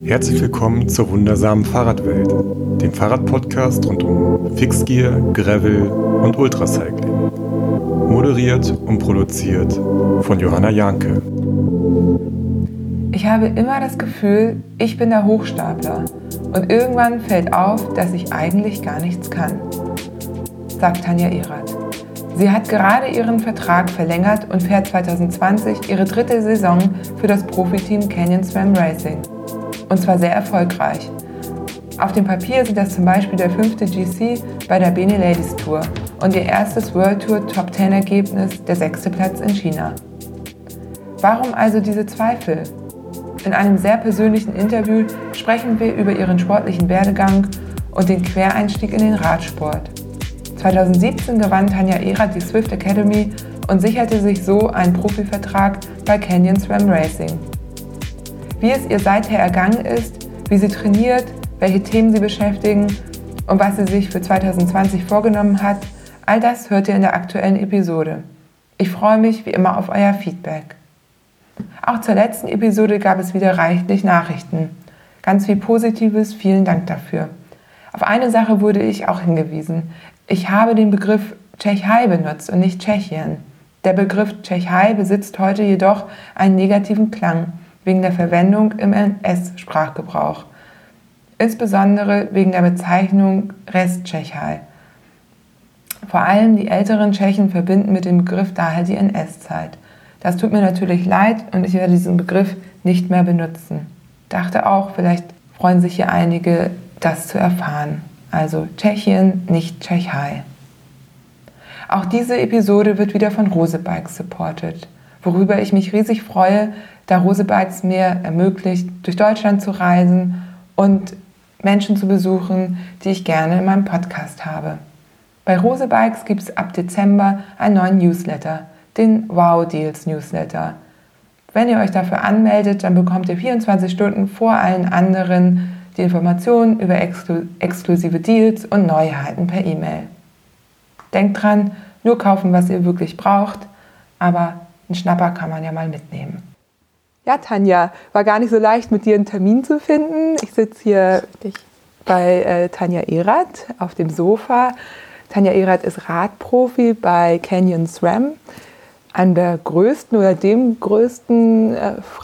Herzlich willkommen zur wundersamen Fahrradwelt, dem Fahrradpodcast rund um Fixgear, Gravel und Ultracycling. Moderiert und produziert von Johanna Janke. Ich habe immer das Gefühl, ich bin der Hochstapler und irgendwann fällt auf, dass ich eigentlich gar nichts kann, sagt Tanja Erath. Sie hat gerade ihren Vertrag verlängert und fährt 2020 ihre dritte Saison für das Profiteam Canyon SRAM Racing. Und zwar sehr erfolgreich. Auf dem Papier sind das zum Beispiel der 5. GC bei der Bene Ladies Tour und ihr erstes World Tour Top 10 Ergebnis, der 6. Platz in China. Warum also diese Zweifel? In einem sehr persönlichen Interview sprechen wir über ihren sportlichen Werdegang und den Quereinstieg in den Radsport. 2017 gewann Tanja Erath die Swift Academy und sicherte sich so einen Profivertrag bei Canyon SRAM Racing. Wie es ihr seither ergangen ist, wie sie trainiert, welche Themen sie beschäftigen und was sie sich für 2020 vorgenommen hat, all das hört ihr in der aktuellen Episode. Ich freue mich wie immer auf euer Feedback. Auch zur letzten Episode gab es wieder reichlich Nachrichten. Ganz viel Positives, vielen Dank dafür. Auf eine Sache wurde ich auch hingewiesen. Ich habe den Begriff Tschechei benutzt und nicht Tschechien. Der Begriff Tschechei besitzt heute jedoch einen negativen Klang, wegen der Verwendung im NS-Sprachgebrauch. Insbesondere wegen der Bezeichnung Resttschechei. Vor allem die älteren Tschechen verbinden mit dem Begriff daher die NS-Zeit. Das tut mir natürlich leid und ich werde diesen Begriff nicht mehr benutzen. Dachte auch, vielleicht freuen sich hier einige, das zu erfahren. Also Tschechien, nicht Tschechei. Auch diese Episode wird wieder von Rose Bikes supported, worüber ich mich riesig freue, da Rose Bikes mir ermöglicht, durch Deutschland zu reisen und Menschen zu besuchen, die ich gerne in meinem Podcast habe. Bei Rose Bikes gibt es ab Dezember einen neuen Newsletter, den Wow Deals Newsletter. Wenn ihr euch dafür anmeldet, dann bekommt ihr 24 Stunden vor allen anderen die Informationen über exklusive Deals und Neuheiten per E-Mail. Denkt dran, nur kaufen, was ihr wirklich braucht, aber einen Schnapper kann man ja mal mitnehmen. Ja, Tanja, war gar nicht so leicht, mit dir einen Termin zu finden. Ich sitze hier bei Tanja Erath auf dem Sofa. Tanja Erath ist Radprofi bei Canyon SRAM, einem der größten oder dem größten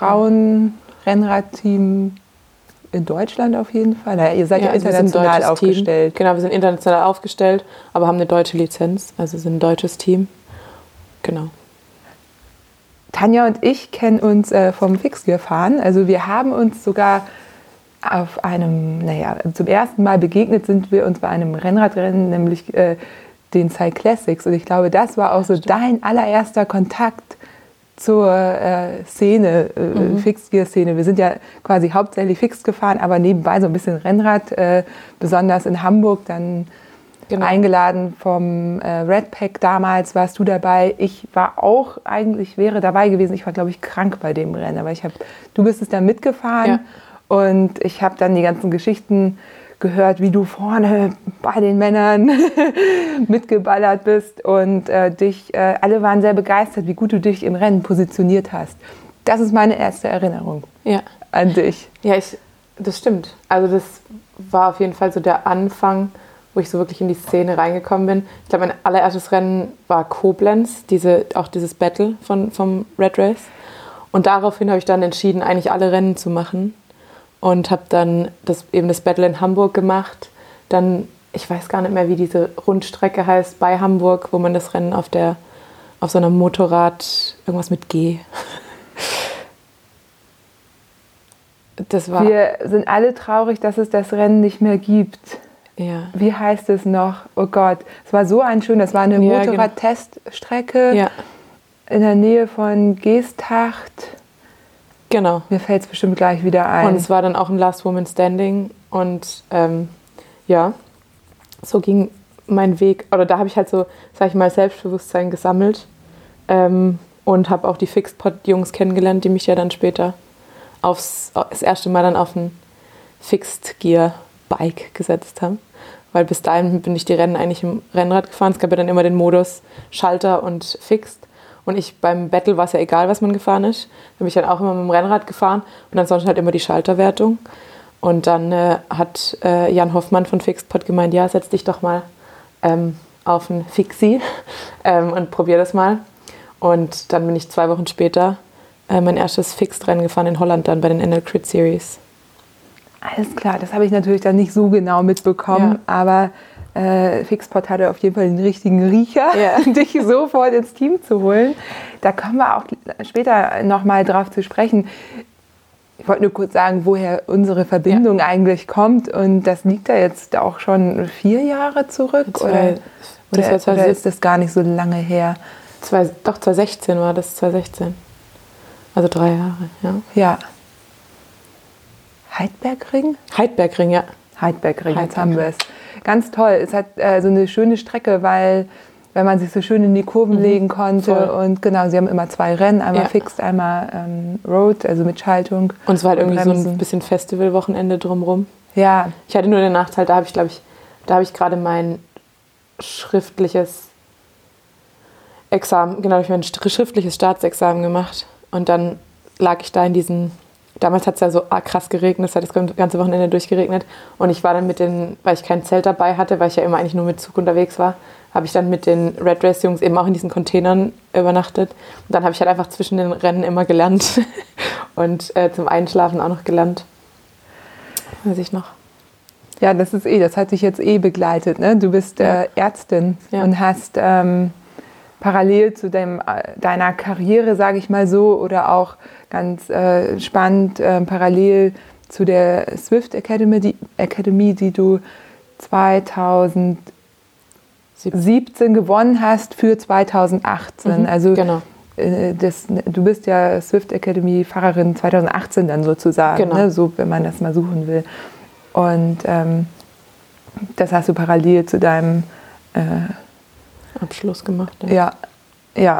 Frauen-Rennradteam in Deutschland auf jeden Fall. Naja, ihr seid ja international aufgestellt. Genau, wir sind international aufgestellt, aber haben eine deutsche Lizenz, also sind ein deutsches Team. Genau. Tanja und ich kennen uns vom Fixgear-Fahren. Also wir haben uns sogar auf einem, zum ersten Mal begegnet sind wir uns bei einem Rennradrennen, nämlich den Cyclassics. Und ich glaube, das war auch so dein allererster Kontakt zur Szene, Fixgear-Szene. Wir sind ja quasi hauptsächlich Fix gefahren, aber nebenbei so ein bisschen Rennrad, besonders in Hamburg, dann eingeladen vom Redpack damals, warst du dabei. Ich war auch wäre dabei gewesen. Ich war, glaube ich, krank bei dem Rennen, aber du bist es dann mitgefahren und ich habe dann die ganzen Geschichten gehört, wie du vorne bei den Männern mitgeballert bist und alle waren sehr begeistert, wie gut du dich im Rennen positioniert hast. Das ist meine erste Erinnerung an dich. Ja, das stimmt. Also das war auf jeden Fall so der Anfang, wo ich so wirklich in die Szene reingekommen bin. Ich glaube, mein allererstes Rennen war Koblenz, dieses Battle vom Red Race. Und daraufhin habe ich dann entschieden, eigentlich alle Rennen zu machen. Und habe dann das Battle in Hamburg gemacht. Dann, ich weiß gar nicht mehr, wie diese Rundstrecke heißt, bei Hamburg, wo man das Rennen auf so einem Motorrad, irgendwas mit G. Wir sind alle traurig, dass es das Rennen nicht mehr gibt. Ja. Wie heißt es noch? Oh Gott, es war so das war eine Motorrad-Teststrecke in der Nähe von Geesthacht. Genau. Mir fällt es bestimmt gleich wieder ein. Und es war dann auch ein Last Woman Standing und so ging mein Weg, oder da habe ich halt so, sag ich mal, Selbstbewusstsein gesammelt und habe auch die Fixed-Pod-Jungs kennengelernt, die mich ja dann später das erste Mal dann auf ein Fixed-Gear-Bike gesetzt haben. Weil bis dahin bin ich die Rennen eigentlich im Rennrad gefahren. Es gab ja dann immer den Modus Schalter und Fixed. Und beim Battle war es ja egal, was man gefahren ist. Da bin ich dann auch immer mit dem Rennrad gefahren und ansonsten halt immer die Schalterwertung. Und dann hat Jan Hoffmann von Fixpod gemeint, ja, setz dich doch mal auf ein Fixie und probier das mal. Und dann bin ich 2 Wochen später mein erstes Fixed-Rennen gefahren in Holland dann bei den NL Crit Series. Alles klar, das habe ich natürlich dann nicht so genau mitbekommen, aber Fixpod hatte auf jeden Fall den richtigen Riecher, dich sofort ins Team zu holen. Da kommen wir auch später nochmal drauf zu sprechen. Ich wollte nur kurz sagen, woher unsere Verbindung eigentlich kommt. Und das liegt da jetzt auch schon 4 Jahre zurück? Oder ist das gar nicht so lange her? 2016 war das, 2016. Also 3 Jahre, ja. Ja. Heidbergring? Heidbergring, ja. Heidbergring, jetzt haben wir es. Ganz toll. Es hat so eine schöne Strecke, weil man sich so schön in die Kurven legen konnte. Voll. Und genau, sie haben immer 2 Rennen, einmal Fixed, einmal Road, also mit Schaltung. Und es war halt irgendwie Bremsen. So ein bisschen Festivalwochenende drumherum. Ja. Ich hatte nur den Nachteil, da habe ich gerade mein schriftliches Examen, genau, ich mein schriftliches Staatsexamen gemacht. Und dann lag ich da in diesen, damals hat es ja so krass geregnet, es hat das ganze Wochenende durchgeregnet. Und ich war dann weil ich kein Zelt dabei hatte, weil ich ja immer eigentlich nur mit Zug unterwegs war, habe ich dann mit den Red Race Jungs eben auch in diesen Containern übernachtet. Und dann habe ich halt einfach zwischen den Rennen immer gelernt und zum Einschlafen auch noch gelernt. Weiß ich noch. Ja, das hat dich jetzt begleitet, ne? Du bist Ärztin und hast parallel zu deiner Karriere, sage ich mal so, oder auch ganz spannend parallel zu der Swift Academy, die du 2017 gewonnen hast für 2018. Also genau. Du bist ja Swift Academy Fahrerin 2018 dann sozusagen, genau. Ne? So, wenn man das mal suchen will. Und das hast du parallel zu deinem Abschluss gemacht. Ja.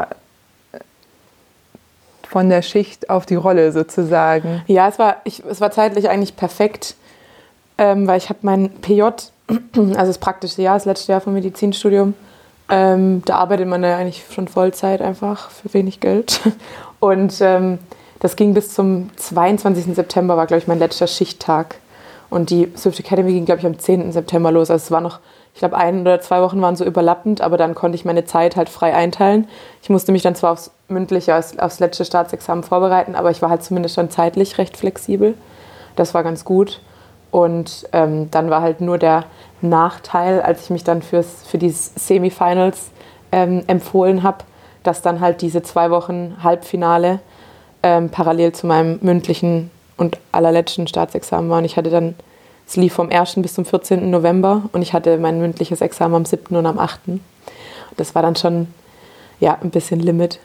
Von der Schicht auf die Rolle sozusagen. Ja, es war zeitlich eigentlich perfekt, weil ich habe mein PJ, also das praktische Jahr, das letzte Jahr vom Medizinstudium, da arbeitet man ja eigentlich schon Vollzeit einfach für wenig Geld. Und das ging bis zum 22. September, war, glaube ich, mein letzter Schichttag. Und die Swift Academy ging, glaube ich, am 10. September los. Also es war noch, ich glaube, 1 oder 2 Wochen waren so überlappend, aber dann konnte ich meine Zeit halt frei einteilen. Ich musste mich dann zwar aufs mündliche, aufs letzte Staatsexamen vorbereiten, aber ich war halt zumindest dann zeitlich recht flexibel. Das war ganz gut. Und dann war halt nur der Nachteil, als ich mich dann für die Semifinals empfohlen habe, dass dann halt diese 2 Wochen Halbfinale parallel zu meinem mündlichen und allerletzten Staatsexamen war. Und ich hatte dann, es lief vom 1. bis zum 14. November und ich hatte mein mündliches Examen am 7. und am 8. Und das war dann schon, ein bisschen Limit.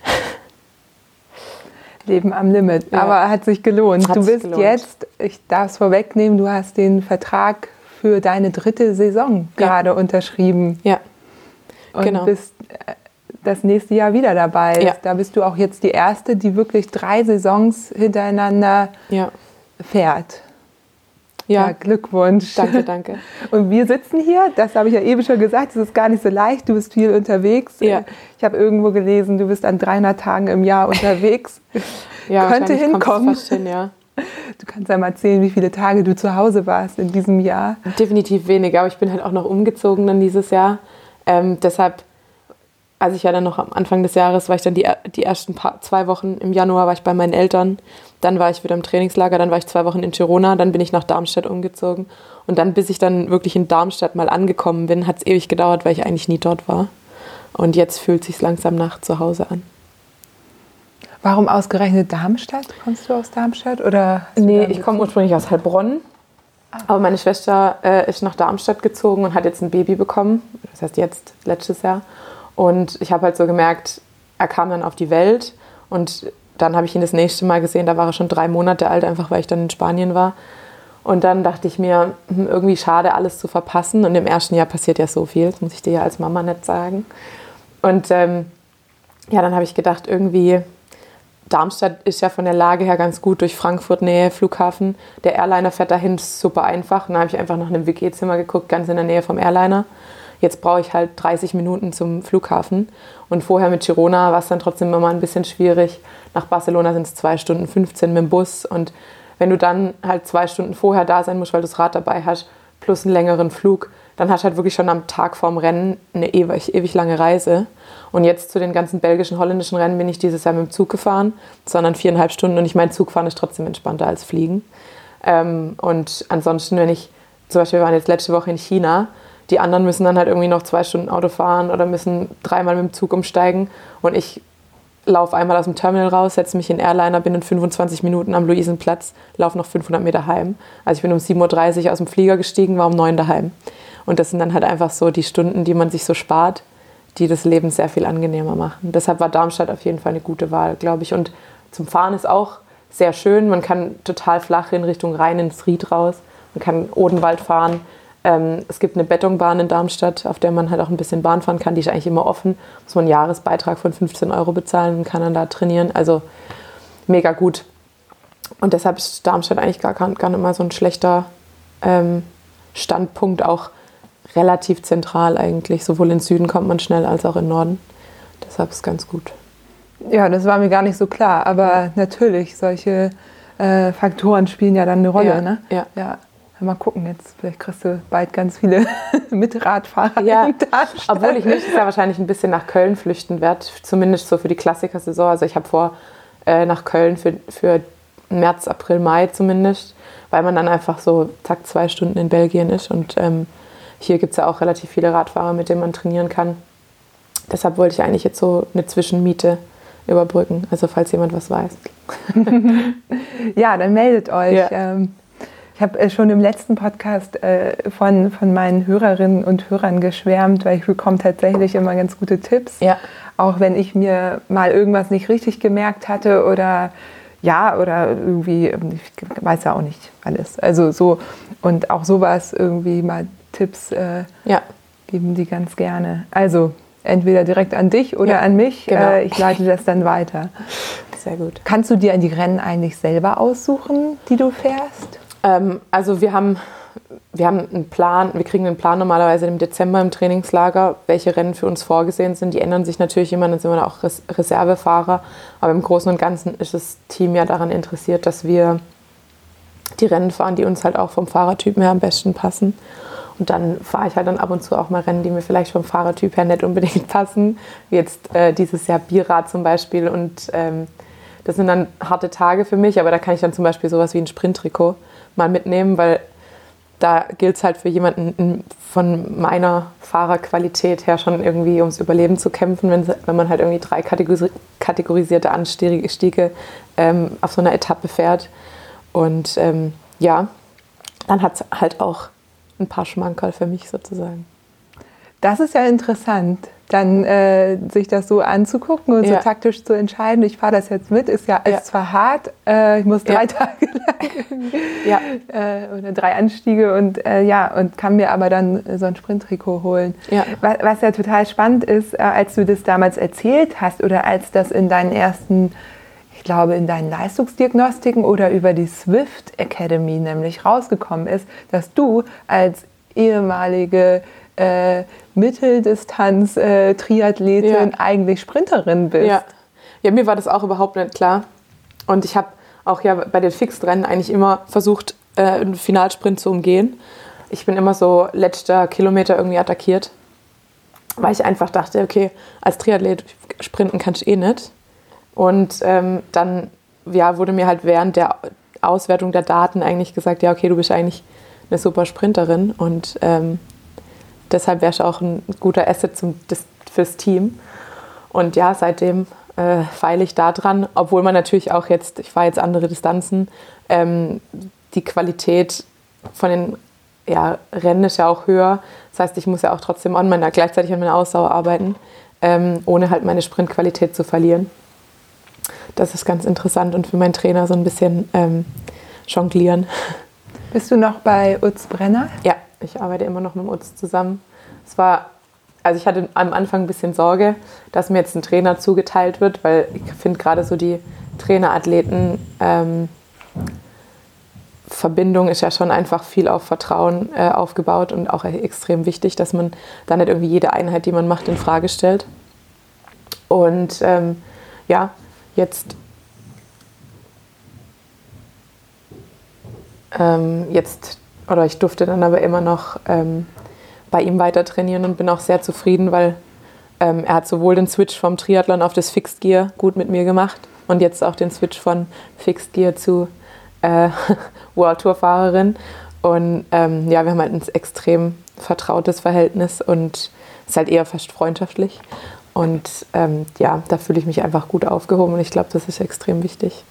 Leben am Limit, aber hat sich gelohnt. Du bist jetzt, ich darf es vorwegnehmen, du hast den Vertrag für deine 3. Saison gerade unterschrieben. Ja, und bist das nächste Jahr wieder dabei. Ja. Da bist du auch jetzt die Erste, die wirklich 3 Saisons hintereinander fährt. Ja, Glückwunsch. Danke. Und wir sitzen hier, das habe ich ja eben schon gesagt, es ist gar nicht so leicht, du bist viel unterwegs. Ja. Ich habe irgendwo gelesen, du bist an 300 Tagen im Jahr unterwegs. Könnte hinkommen. Fast hin, ja. Du kannst ja mal erzählen, wie viele Tage du zu Hause warst in diesem Jahr. Definitiv weniger, aber ich bin halt auch noch umgezogen dann dieses Jahr. Deshalb, als ich ja dann noch am Anfang des Jahres, war ich dann die ersten 2 Wochen im Januar war ich bei meinen Eltern. Dann war ich wieder im Trainingslager, dann war ich 2 Wochen in Girona, dann bin ich nach Darmstadt umgezogen. Und dann, bis ich dann wirklich in Darmstadt mal angekommen bin, hat es ewig gedauert, weil ich eigentlich nie dort war. Und jetzt fühlt es sich langsam nach zu Hause an. Warum ausgerechnet Darmstadt? Kommst du aus Darmstadt? Oder nee, ich komme ursprünglich aus Heilbronn. Aber meine Schwester ist nach Darmstadt gezogen und hat jetzt ein Baby bekommen. Das heißt jetzt, letztes Jahr. Und ich habe halt so gemerkt, er kam dann auf die Welt und dann habe ich ihn das nächste Mal gesehen, da war er schon 3 Monate alt, einfach weil ich dann in Spanien war. Und dann dachte ich mir, irgendwie schade, alles zu verpassen. Und im ersten Jahr passiert ja so viel, das muss ich dir ja als Mama nicht sagen. Und dann habe ich gedacht, irgendwie, Darmstadt ist ja von der Lage her ganz gut, durch Frankfurt, Nähe, Flughafen. Der Airliner fährt dahin, super einfach. Und dann habe ich einfach nach einem WG-Zimmer geguckt, ganz in der Nähe vom Airliner. Jetzt brauche ich halt 30 Minuten zum Flughafen. Und vorher mit Girona war es dann trotzdem immer ein bisschen schwierig. Nach Barcelona sind es 2 Stunden 15 mit dem Bus. Und wenn du dann halt 2 Stunden vorher da sein musst, weil du das Rad dabei hast, plus einen längeren Flug, dann hast du halt wirklich schon am Tag vorm Rennen eine ewig lange Reise. Und jetzt zu den ganzen belgischen, holländischen Rennen bin ich dieses Jahr mit dem Zug gefahren, sondern 4,5 Stunden. Und ich meine, Zugfahren ist trotzdem entspannter als Fliegen. Und ansonsten, wenn ich, zum Beispiel, wir waren jetzt letzte Woche in China, die anderen müssen dann halt irgendwie noch 2 Stunden Auto fahren oder müssen 3-mal mit dem Zug umsteigen. Und ich laufe einmal aus dem Terminal raus, setze mich in den Airliner, bin in 25 Minuten am Luisenplatz, laufe noch 500 Meter heim. Also ich bin um 7.30 Uhr aus dem Flieger gestiegen, war um 9 Uhr daheim. Und das sind dann halt einfach so die Stunden, die man sich so spart, die das Leben sehr viel angenehmer machen. Deshalb war Darmstadt auf jeden Fall eine gute Wahl, glaube ich. Und zum Fahren ist auch sehr schön. Man kann total flach in Richtung Rhein ins Ried raus. Man kann Odenwald fahren. Es gibt eine Betonbahn in Darmstadt, auf der man halt auch ein bisschen Bahn fahren kann. Die ist eigentlich immer offen. Muss man einen Jahresbeitrag von 15 € bezahlen und kann dann da trainieren. Also mega gut. Und deshalb ist Darmstadt eigentlich gar nicht mal so ein schlechter Standpunkt. Auch relativ zentral eigentlich. Sowohl in Süden kommt man schnell als auch in Norden. Deshalb ist es ganz gut. Ja, das war mir gar nicht so klar. Aber natürlich, solche Faktoren spielen ja dann eine Rolle. Ja, ne? ja. Mal gucken, jetzt vielleicht kriegst du bald ganz viele Mitradfahrer. Ja, obwohl ich nächstes Jahr wahrscheinlich ein bisschen nach Köln flüchten werde, zumindest so für die Klassiker-Saison. Also ich habe vor, nach Köln für März, April, Mai zumindest, weil man dann einfach so 2 Stunden in Belgien ist. Und hier gibt es ja auch relativ viele Radfahrer, mit denen man trainieren kann. Deshalb wollte ich eigentlich jetzt so eine Zwischenmiete überbrücken, also falls jemand was weiß. Ja, dann meldet euch. Ja. Ich habe schon im letzten Podcast von meinen Hörerinnen und Hörern geschwärmt, weil ich bekomme tatsächlich immer ganz gute Tipps. Ja. Auch wenn ich mir mal irgendwas nicht richtig gemerkt hatte oder irgendwie, ich weiß ja auch nicht alles. Also so, und auch sowas irgendwie mal Tipps geben die ganz gerne. Also entweder direkt an dich oder an mich. Genau. Ich leite das dann weiter. Sehr gut. Kannst du dir die Rennen eigentlich selber aussuchen, die du fährst? Also wir haben einen Plan, wir kriegen einen Plan normalerweise im Dezember im Trainingslager, welche Rennen für uns vorgesehen sind. Die ändern sich natürlich immer, dann sind wir da auch Reservefahrer. Aber im Großen und Ganzen ist das Team ja daran interessiert, dass wir die Rennen fahren, die uns halt auch vom Fahrertyp her am besten passen. Und dann fahre ich halt dann ab und zu auch mal Rennen, die mir vielleicht vom Fahrertyp her nicht unbedingt passen. Wie jetzt dieses Jahr Bierrad zum Beispiel. Und das sind dann harte Tage für mich, aber da kann ich dann zum Beispiel sowas wie ein Sprinttrikot mal mitnehmen, weil da gilt es halt für jemanden von meiner Fahrerqualität her schon irgendwie ums Überleben zu kämpfen, wenn man halt irgendwie 3 kategorisierte Anstiege auf so einer Etappe fährt. Und dann hat es halt auch ein paar Schmankerl für mich sozusagen. Das ist ja interessant, dann sich das so anzugucken und so taktisch zu entscheiden. Ich fahre das jetzt mit, ist zwar hart, ich muss 3 Tage lang oder 3 Anstiege und kann mir aber dann so ein Sprinttrikot holen. Ja. Was ja total spannend ist, als du das damals erzählt hast oder als das in deinen ersten, ich glaube in deinen Leistungsdiagnostiken oder über die Swift Academy nämlich rausgekommen ist, dass du als ehemalige Mitteldistanz-Triathletin eigentlich Sprinterin bist. Ja, mir war das auch überhaupt nicht klar. Und ich habe auch bei den Fixed-Rennen eigentlich immer versucht, einen Finalsprint zu umgehen. Ich bin immer so letzter Kilometer irgendwie attackiert, weil ich einfach dachte, okay, als Triathlet sprinten kannst du eh nicht. Und dann wurde mir halt während der Auswertung der Daten eigentlich gesagt, ja, okay, du bist eigentlich eine super Sprinterin und deshalb wärst du auch ein guter Asset fürs Team. Und ja, seitdem feile ich da dran, obwohl man natürlich auch ich fahre jetzt andere Distanzen, die Qualität von den Rennen ist ja auch höher. Das heißt, ich muss ja auch trotzdem gleichzeitig an meiner Ausdauer arbeiten, ohne halt meine Sprintqualität zu verlieren. Das ist ganz interessant und für meinen Trainer so ein bisschen jonglieren. Bist du noch bei Utz Brenner? Ja, ich arbeite immer noch mit dem Utz zusammen. Ich hatte am Anfang ein bisschen Sorge, dass mir jetzt ein Trainer zugeteilt wird, weil ich finde gerade so die Trainerathleten Verbindung ist ja schon einfach viel auf Vertrauen aufgebaut und auch extrem wichtig, dass man da nicht irgendwie jede Einheit, die man macht, in Frage stellt. Und jetzt ich durfte dann aber immer noch bei ihm weiter trainieren und bin auch sehr zufrieden, weil er hat sowohl den Switch vom Triathlon auf das Fixed Gear gut mit mir gemacht und jetzt auch den Switch von Fixed Gear zu World Tour Fahrerin. Und wir haben halt ein extrem vertrautes Verhältnis und es ist halt eher fast freundschaftlich. Und da fühle ich mich einfach gut aufgehoben und ich glaube, das ist extrem wichtig.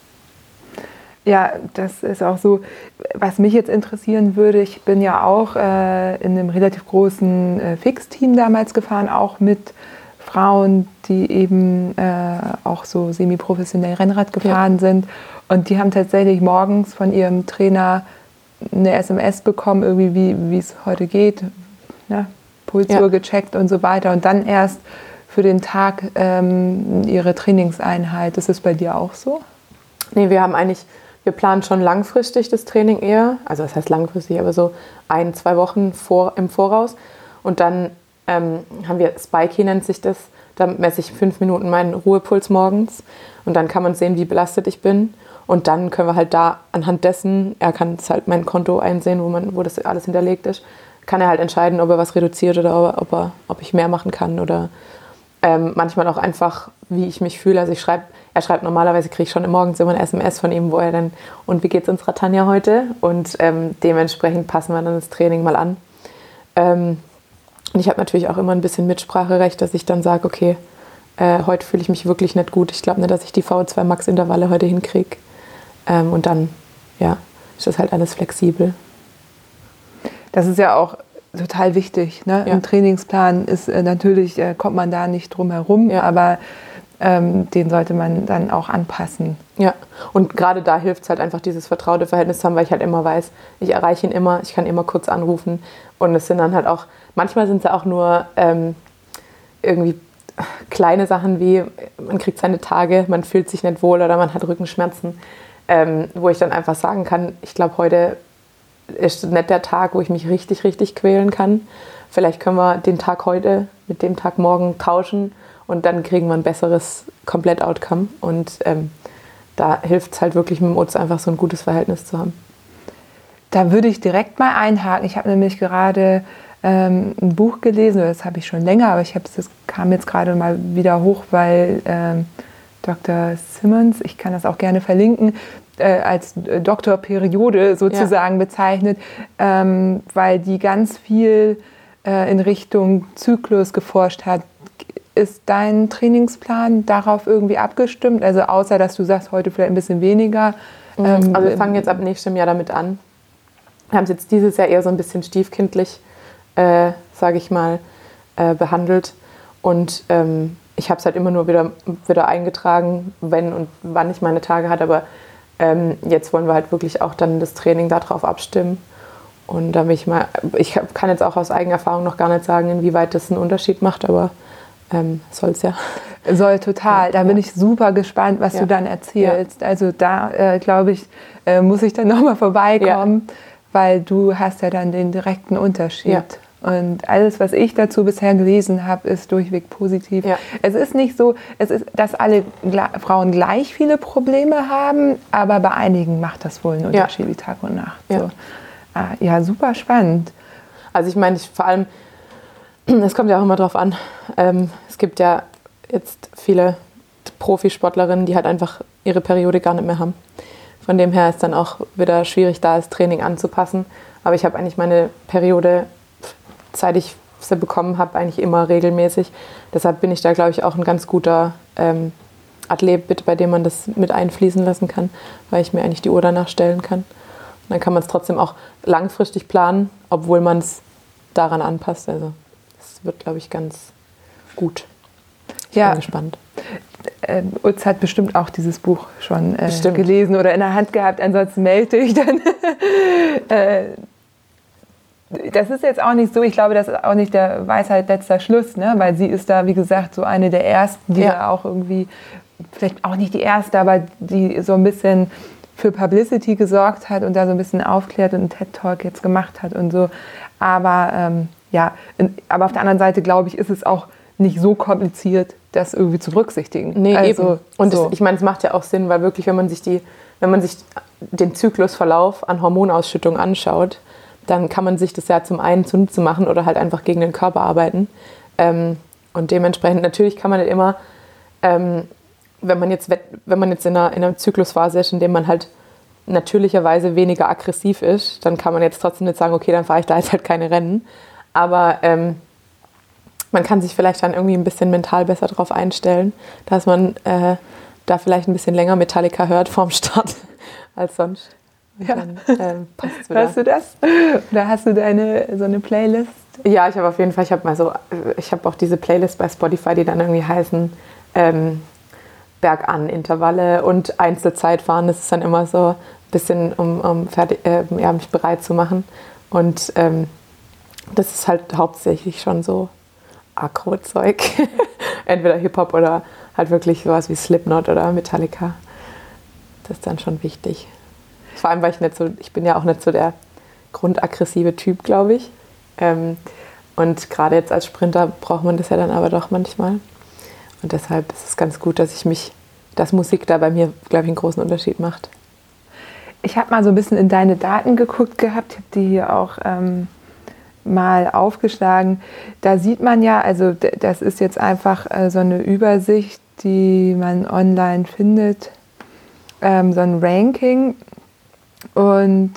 Ja, das ist auch so, was mich jetzt interessieren würde, ich bin ja auch in einem relativ großen Fixteam damals gefahren, auch mit Frauen, die eben auch so semi-professionell Rennrad gefahren sind. Und die haben tatsächlich morgens von ihrem Trainer eine SMS bekommen, irgendwie wie es heute geht, ne? Pulsuhr gecheckt und so weiter. Und dann erst für den Tag ihre Trainingseinheit. Ist das bei dir auch so? Nee, wir planen schon langfristig das Training eher. Also das heißt langfristig, aber so 1-2 Wochen im Voraus. Und dann haben wir Spikey, nennt sich das. Da messe ich 5 Minuten meinen Ruhepuls morgens. Und dann kann man sehen, wie belastet ich bin. Und dann können wir halt da anhand dessen, er kann es halt mein Konto einsehen, wo das alles hinterlegt ist, kann er halt entscheiden, ob er was reduziert oder ob ich mehr machen kann oder manchmal auch einfach, wie ich mich fühle. Also er schreibt normalerweise, kriege ich schon morgens immer ein SMS von ihm, wo er dann, und wie geht's unserer Tanja heute? Und dementsprechend passen wir dann das Training mal an. Und ich habe natürlich auch immer ein bisschen Mitspracherecht, dass ich dann sage, okay, heute fühle ich mich wirklich nicht gut. Ich glaube nicht, dass ich die VO2 Max Intervalle heute hinkriege. Und dann, ist das halt alles flexibel. Das ist ja auch total wichtig, ne? Ja. Im Trainingsplan ist natürlich, kommt man da nicht drum herum, aber den sollte man dann auch anpassen. Ja, und gerade da hilft es halt einfach, dieses vertraute Verhältnis zu haben, weil ich halt immer weiß, ich erreiche ihn immer, ich kann immer kurz anrufen. Und es sind dann halt auch, manchmal sind es ja auch nur irgendwie kleine Sachen wie, man kriegt seine Tage, man fühlt sich nicht wohl oder man hat Rückenschmerzen, wo ich dann einfach sagen kann, ich glaube, heute ist nicht der Tag, wo ich mich richtig, richtig quälen kann. Vielleicht können wir den Tag heute mit dem Tag morgen tauschen und dann kriegen wir ein besseres Komplett-Outcome. Und da hilft es halt wirklich mit dem Utz einfach so ein gutes Verhältnis zu haben. Da würde ich direkt mal einhaken. Ich habe nämlich gerade ein Buch gelesen, das habe ich schon länger, aber das kam jetzt gerade mal wieder hoch, weil Dr. Simmons, ich kann das auch gerne verlinken, als Doktorperiode sozusagen bezeichnet, weil die ganz viel in Richtung Zyklus geforscht hat. Ist dein Trainingsplan darauf irgendwie abgestimmt? Also außer, dass du sagst, heute vielleicht ein bisschen weniger. Also wir fangen jetzt ab nächstem Jahr damit an. Wir haben es jetzt dieses Jahr eher so ein bisschen stiefkindlich, sage ich mal, behandelt. Und ich habe es halt immer nur wieder eingetragen, wenn und wann ich meine Tage hatte. Aber jetzt wollen wir halt wirklich auch dann das Training darauf abstimmen. Und da ich kann jetzt auch aus eigener Erfahrung noch gar nicht sagen, inwieweit das einen Unterschied macht, aber soll es ja. Soll total. Da bin ich super gespannt, was du dann erzählst. Ja. Also da, glaube ich, muss ich dann nochmal vorbeikommen, weil du hast ja dann den direkten Unterschied. Ja. Und alles, was ich dazu bisher gelesen habe, ist durchweg positiv. Ja. Es ist nicht so, dass alle Frauen gleich viele Probleme haben, aber bei einigen macht das wohl einen Unterschied wie Tag und Nacht. Ja. So. Ja, super spannend. Also ich meine, vor allem, es kommt ja auch immer drauf an, es gibt ja jetzt viele Profisportlerinnen, die halt einfach ihre Periode gar nicht mehr haben. Von dem her ist dann auch wieder schwierig, da das Training anzupassen. Aber ich habe eigentlich meine Periode, seit ich sie bekommen habe, eigentlich immer regelmäßig. Deshalb bin ich da, glaube ich, auch ein ganz guter Athlet, bei dem man das mit einfließen lassen kann, weil ich mir eigentlich die Uhr danach stellen kann. Und dann kann man es trotzdem auch langfristig planen, obwohl man es daran anpasst. Also es wird, glaube ich, ganz gut. Ich bin gespannt. Utz hat bestimmt auch dieses Buch schon gelesen oder in der Hand gehabt, ansonsten melde ich dann. Das ist jetzt auch nicht so, ich glaube, das ist auch nicht der Weisheit letzter Schluss, ne? Weil sie ist da, wie gesagt, so eine der Ersten, die da auch irgendwie, vielleicht auch nicht die Erste, aber die so ein bisschen für Publicity gesorgt hat und da so ein bisschen aufklärt und einen TED-Talk jetzt gemacht hat und so. Aber aber auf der anderen Seite, glaube ich, ist es auch nicht so kompliziert, das irgendwie zu berücksichtigen. Nee, also, eben. Und so. ich meine, es macht ja auch Sinn, weil wirklich, wenn man sich den Zyklusverlauf an Hormonausschüttung anschaut, dann kann man sich das ja zum einen zunutze machen oder halt einfach gegen den Körper arbeiten. Und dementsprechend, natürlich kann man nicht immer, wenn man jetzt in einer Zyklusphase ist, in dem man halt natürlicherweise weniger aggressiv ist, dann kann man jetzt trotzdem nicht sagen, okay, dann fahre ich da jetzt halt keine Rennen. Aber man kann sich vielleicht dann irgendwie ein bisschen mental besser darauf einstellen, dass man da vielleicht ein bisschen länger Metallica hört vorm Start als sonst. Ja. Dann passt's wieder. Hörst du das? Oder hast du so eine Playlist? Ja, ich habe auf jeden Fall, ich habe auch diese Playlist bei Spotify, die dann irgendwie heißen Bergan-Intervalle und Einzelzeitfahren. Das ist dann immer so ein bisschen, um mich bereit zu machen. Und das ist halt hauptsächlich schon so Aggro-Zeug. Entweder Hip-Hop oder halt wirklich sowas wie Slipknot oder Metallica. Das ist dann schon wichtig. Vor allem, weil ich bin ja auch nicht so der grundaggressive Typ, glaube ich. Und gerade jetzt als Sprinter braucht man das ja dann aber doch manchmal. Und deshalb ist es ganz gut, dass Musik da bei mir, glaube ich, einen großen Unterschied macht. Ich habe mal so ein bisschen in deine Daten geguckt gehabt. Ich habe die hier auch mal aufgeschlagen. Da sieht man ja, also das ist jetzt einfach so eine Übersicht, die man online findet, so ein Ranking. Und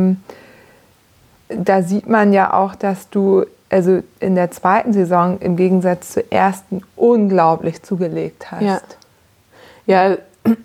da sieht man ja auch, dass du also in der zweiten Saison im Gegensatz zur ersten unglaublich zugelegt hast. Ja,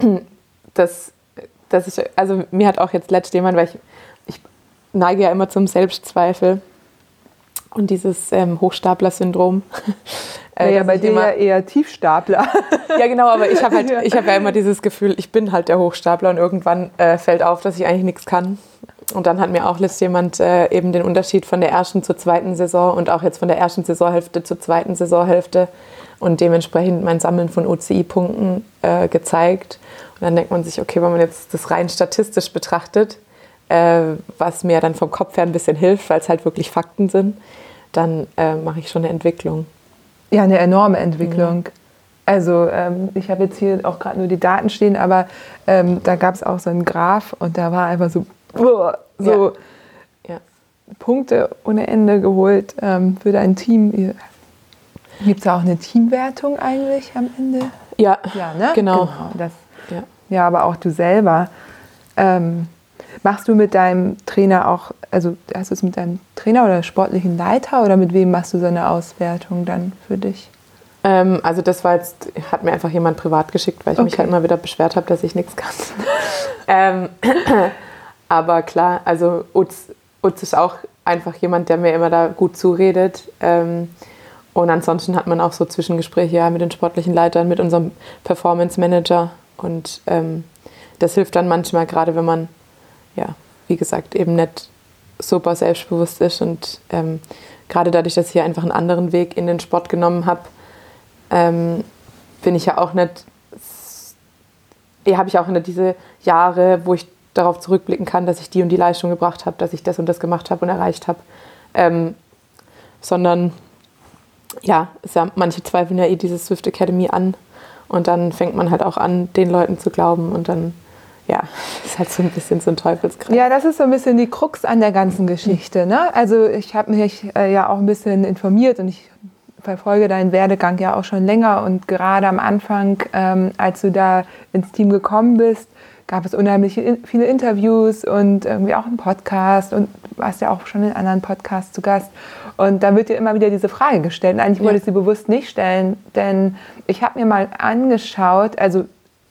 also mir hat auch jetzt letztens jemand, weil ich neige ja immer zum Selbstzweifel und dieses Hochstapler-Syndrom. Ja, bei dir ja eher Tiefstapler. Ja, genau, aber ich habe ja immer dieses Gefühl, ich bin halt der Hochstapler und irgendwann fällt auf, dass ich eigentlich nichts kann. Und dann hat mir auch letztens jemand eben den Unterschied von der ersten zur zweiten Saison und auch jetzt von der ersten Saisonhälfte zur zweiten Saisonhälfte und dementsprechend mein Sammeln von OCI-Punkten gezeigt. Und dann denkt man sich, okay, wenn man jetzt das rein statistisch betrachtet, was mir dann vom Kopf her ein bisschen hilft, weil es halt wirklich Fakten sind, dann mache ich schon eine Entwicklung. Ja, eine enorme Entwicklung. Ja. Also ich habe jetzt hier auch gerade nur die Daten stehen, aber da gab es auch so einen Graph und da war einfach so Punkte ohne Ende geholt für dein Team. Gibt es da auch eine Teamwertung eigentlich am Ende? Ja, ne? Genau. Ja, aber auch du selber. Machst du mit deinem Trainer auch, also hast du es mit deinem Trainer oder sportlichen Leiter oder mit wem machst du so eine Auswertung dann für dich? Also das hat mir einfach jemand privat geschickt, weil ich mich halt mal wieder beschwert habe, dass ich nichts kann. Aber klar, also Utz ist auch einfach jemand, der mir immer da gut zuredet. Und ansonsten hat man auch so Zwischengespräche mit den sportlichen Leitern, mit unserem Performance Manager. Und das hilft dann manchmal, gerade wenn man, wie gesagt, eben nicht super selbstbewusst ist. Und gerade dadurch, dass ich hier einfach einen anderen Weg in den Sport genommen habe, bin ich ja auch nicht, habe ich auch nicht diese Jahre, wo ich darauf zurückblicken kann, dass ich die und die Leistung gebracht habe, dass ich das und das gemacht habe und erreicht habe. Sondern, manche zweifeln ja diese Swift Academy an und dann fängt man halt auch an, den Leuten zu glauben und dann, ist halt so ein bisschen so ein Teufelskreis. Ja, das ist so ein bisschen die Krux an der ganzen Geschichte, ne? Also ich habe mich ja auch ein bisschen informiert und ich verfolge deinen Werdegang ja auch schon länger und gerade am Anfang, als du da ins Team gekommen bist, gab es unheimlich viele Interviews und irgendwie auch einen Podcast und du warst ja auch schon in anderen Podcasts zu Gast. Und da wird dir immer wieder diese Frage gestellt. Und eigentlich wollte ich sie bewusst nicht stellen, denn ich habe mir mal angeschaut, also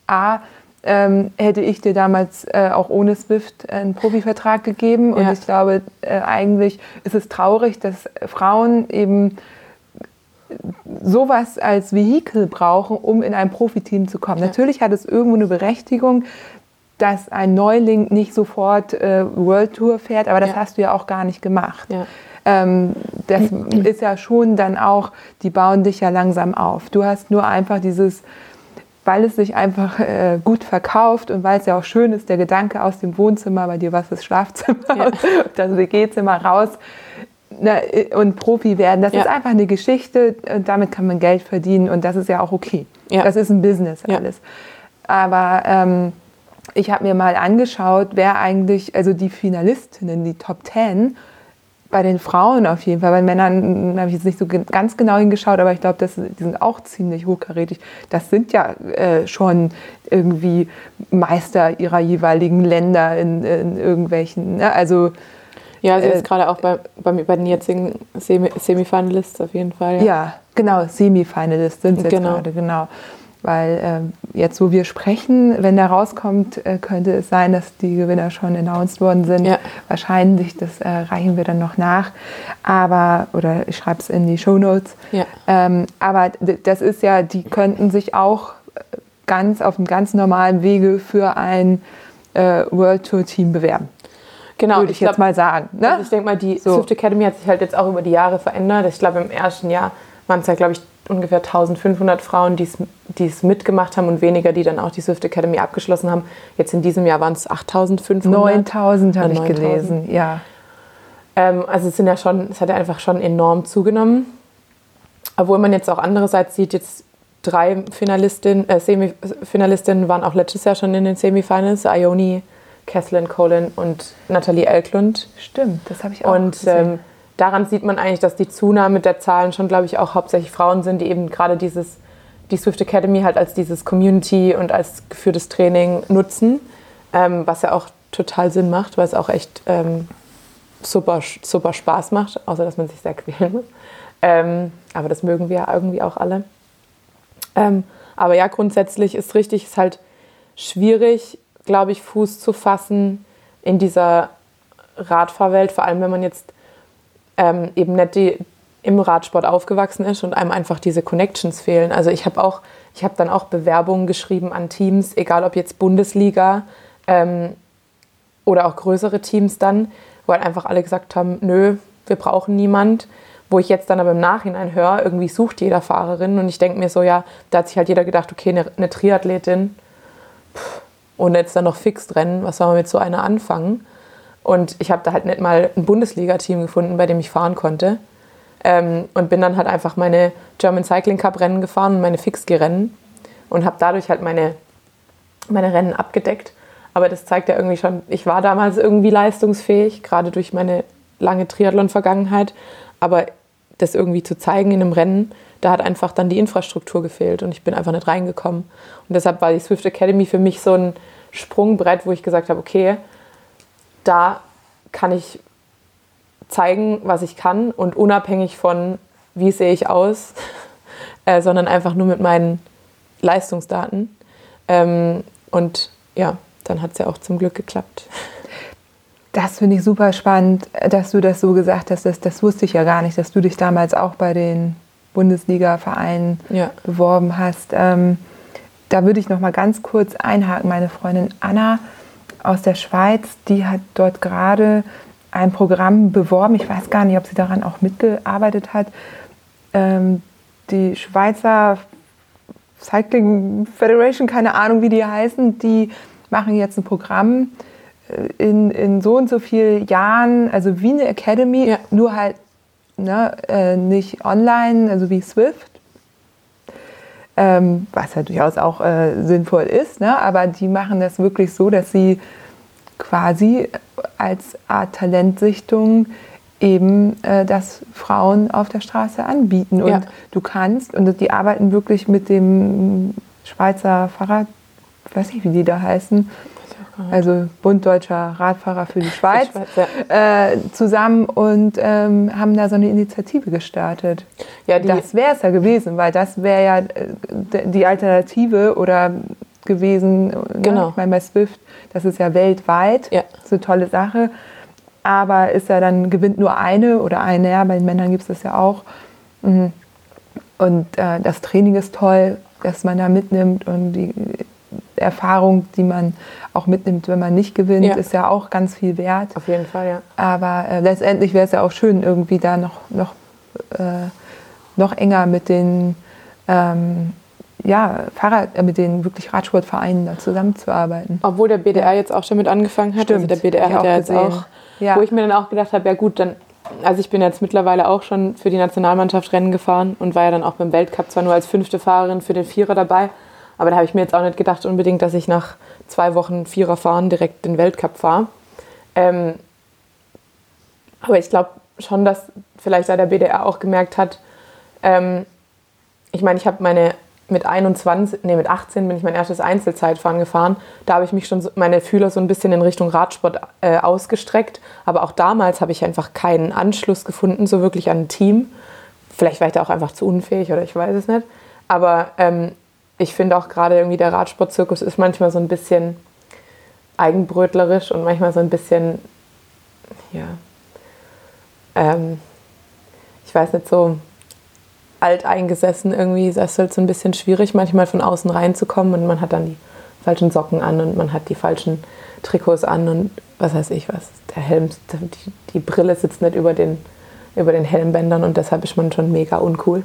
hätte ich dir damals auch ohne Swift einen Profivertrag gegeben. Und ich glaube, eigentlich ist es traurig, dass Frauen eben sowas als Vehikel brauchen, um in ein Profiteam zu kommen. Ja. Natürlich hat es irgendwo eine Berechtigung, dass ein Neuling nicht sofort World Tour fährt, aber das hast du ja auch gar nicht gemacht. Ja. Das ist ja schon dann auch, die bauen dich ja langsam auf. Du hast nur einfach dieses, weil es sich einfach gut verkauft und weil es ja auch schön ist, der Gedanke aus dem Wohnzimmer, bei dir war es das Schlafzimmer, das WG-Zimmer raus und Profi werden. Das ist einfach eine Geschichte und damit kann man Geld verdienen und das ist ja auch okay. Ja. Das ist ein Business alles. Aber ich habe mir mal angeschaut, wer eigentlich, also die Finalistinnen, die Top 10, bei den Frauen auf jeden Fall, bei Männern habe ich jetzt nicht so ganz genau hingeschaut, aber ich glaube, die sind auch ziemlich hochkarätig. Das sind ja schon irgendwie Meister ihrer jeweiligen Länder in irgendwelchen, ne? Also ja, sie ist gerade auch bei den jetzigen Semifinalists auf jeden Fall. Ja, genau, Semifinalists sind es jetzt gerade, genau. Weil jetzt, wo wir sprechen, wenn der rauskommt, könnte es sein, dass die Gewinner schon announced worden sind. Ja. Wahrscheinlich, das reichen wir dann noch nach. Oder ich schreibe es in die Shownotes. Ja. Aber das ist ja, die könnten sich auch auf einem ganz normalen Wege für ein World Tour Team bewerben. Genau, würde ich jetzt mal sagen. Ne? Also ich denke mal, die Swift Academy hat sich halt jetzt auch über die Jahre verändert. Ich glaube, im ersten Jahr waren es ja, glaube ich, ungefähr 1500 Frauen, die es mitgemacht haben und weniger, die dann auch die Swift Academy abgeschlossen haben. Jetzt in diesem Jahr waren es 8500. 9000 habe ich gelesen, ja. Also es hat ja einfach schon enorm zugenommen. Obwohl man jetzt auch andererseits sieht, jetzt 3 Semifinalistinnen waren auch letztes Jahr schon in den Semifinals. Ioni, Kathleen Colin und Nathalie Elklund. Stimmt, das habe ich auch gesehen. Daran sieht man eigentlich, dass die Zunahme der Zahlen schon, glaube ich, auch hauptsächlich Frauen sind, die eben gerade die Swift Academy halt als dieses Community und als geführtes Training nutzen, was ja auch total Sinn macht, weil es auch echt super, super Spaß macht, außer dass man sich sehr quälen muss. Aber das mögen wir ja irgendwie auch alle. Aber ja, grundsätzlich ist halt schwierig, glaube ich, Fuß zu fassen in dieser Radfahrwelt, vor allem wenn man jetzt eben nicht im Radsport aufgewachsen ist und einem einfach diese Connections fehlen. Also ich habe dann auch Bewerbungen geschrieben an Teams, egal ob jetzt Bundesliga oder auch größere Teams dann, wo halt einfach alle gesagt haben, nö, wir brauchen niemand. Wo ich jetzt dann aber im Nachhinein höre, irgendwie sucht jeder Fahrerin und ich denke mir so, ja, da hat sich halt jeder gedacht, okay, eine Triathletin und jetzt dann noch Fixed Rennen, was soll man mit so einer anfangen? Und ich habe da halt nicht mal ein Bundesliga-Team gefunden, bei dem ich fahren konnte. Und bin dann halt einfach meine German Cycling Cup Rennen gefahren und meine Fixed-Rennen und habe dadurch halt meine Rennen abgedeckt. Aber das zeigt ja irgendwie schon, ich war damals irgendwie leistungsfähig, gerade durch meine lange Triathlon-Vergangenheit. Aber das irgendwie zu zeigen in einem Rennen, da hat einfach dann die Infrastruktur gefehlt und ich bin einfach nicht reingekommen. Und deshalb war die Swift Academy für mich so ein Sprungbrett, wo ich gesagt habe, okay, da kann ich zeigen, was ich kann und unabhängig von, wie sehe ich aus, sondern einfach nur mit meinen Leistungsdaten. Und ja, dann hat es ja auch zum Glück geklappt. Das finde ich super spannend, dass du das so gesagt hast. Das wusste ich ja gar nicht, dass du dich damals auch bei den Bundesliga-Vereinen beworben hast. Da würde ich noch mal ganz kurz einhaken. Meine Freundin Anna aus der Schweiz, die hat dort gerade ein Programm beworben. Ich weiß gar nicht, ob sie daran auch mitgearbeitet hat. Die Schweizer Cycling Federation, keine Ahnung, wie die heißen, die machen jetzt ein Programm in so und so vielen Jahren, also wie eine Academy, nur halt nicht online, also wie Swift, was ja durchaus auch sinnvoll ist, ne? Aber die machen das wirklich so, dass sie quasi als Art Talentsichtung eben das Frauen auf der Straße anbieten. Und du kannst, und die arbeiten wirklich mit dem Schweizer Fahrrad, ich weiß nicht, wie die da heißen, also Bund Deutscher Radfahrer für die Schweiz, zusammen und haben da so eine Initiative gestartet. Ja, das wäre es ja gewesen, weil das wäre ja die Alternative oder gewesen. Genau. Ne? Ich meine, bei Swift, das ist ja weltweit, das ist eine tolle Sache, aber ist ja dann, gewinnt nur eine oder eine, ja, bei den Männern gibt es das ja auch. Und das Training ist toll, dass man da mitnimmt und die Erfahrung, die man auch mitnimmt, wenn man nicht gewinnt, ist ja auch ganz viel wert. Auf jeden Fall, ja. Aber letztendlich wäre es ja auch schön, irgendwie da noch enger mit den mit den wirklich Radsportvereinen da zusammenzuarbeiten. Obwohl der BDR jetzt auch schon mit angefangen hat. Stimmt, also der BDR hat ja jetzt auch, wo ich mir dann auch gedacht habe, ja gut, dann, also ich bin jetzt mittlerweile auch schon für die Nationalmannschaft Rennen gefahren und war ja dann auch beim Weltcup zwar nur als 5. Fahrerin für den Vierer dabei, aber da habe ich mir jetzt auch nicht gedacht unbedingt, dass ich nach 2 Wochen Vierer fahren direkt den Weltcup fahre. Aber ich glaube schon, dass vielleicht da der BDR auch gemerkt hat, ich meine, ich habe mit 18 bin ich mein erstes Einzelzeitfahren gefahren. Da habe ich mich schon meine Fühler so ein bisschen in Richtung Radsport ausgestreckt. Aber auch damals habe ich einfach keinen Anschluss gefunden, so wirklich an ein Team. Vielleicht war ich da auch einfach zu unfähig oder ich weiß es nicht. Aber ich finde auch gerade irgendwie der Radsportzirkus ist manchmal so ein bisschen eigenbrötlerisch und manchmal so ein bisschen, ich weiß nicht, so alteingesessen irgendwie. Das ist halt so ein bisschen schwierig, manchmal von außen reinzukommen und man hat dann die falschen Socken an und man hat die falschen Trikots an und was weiß ich was. Der Helm, die Brille sitzt nicht über den Helmbändern und deshalb ist man schon mega uncool.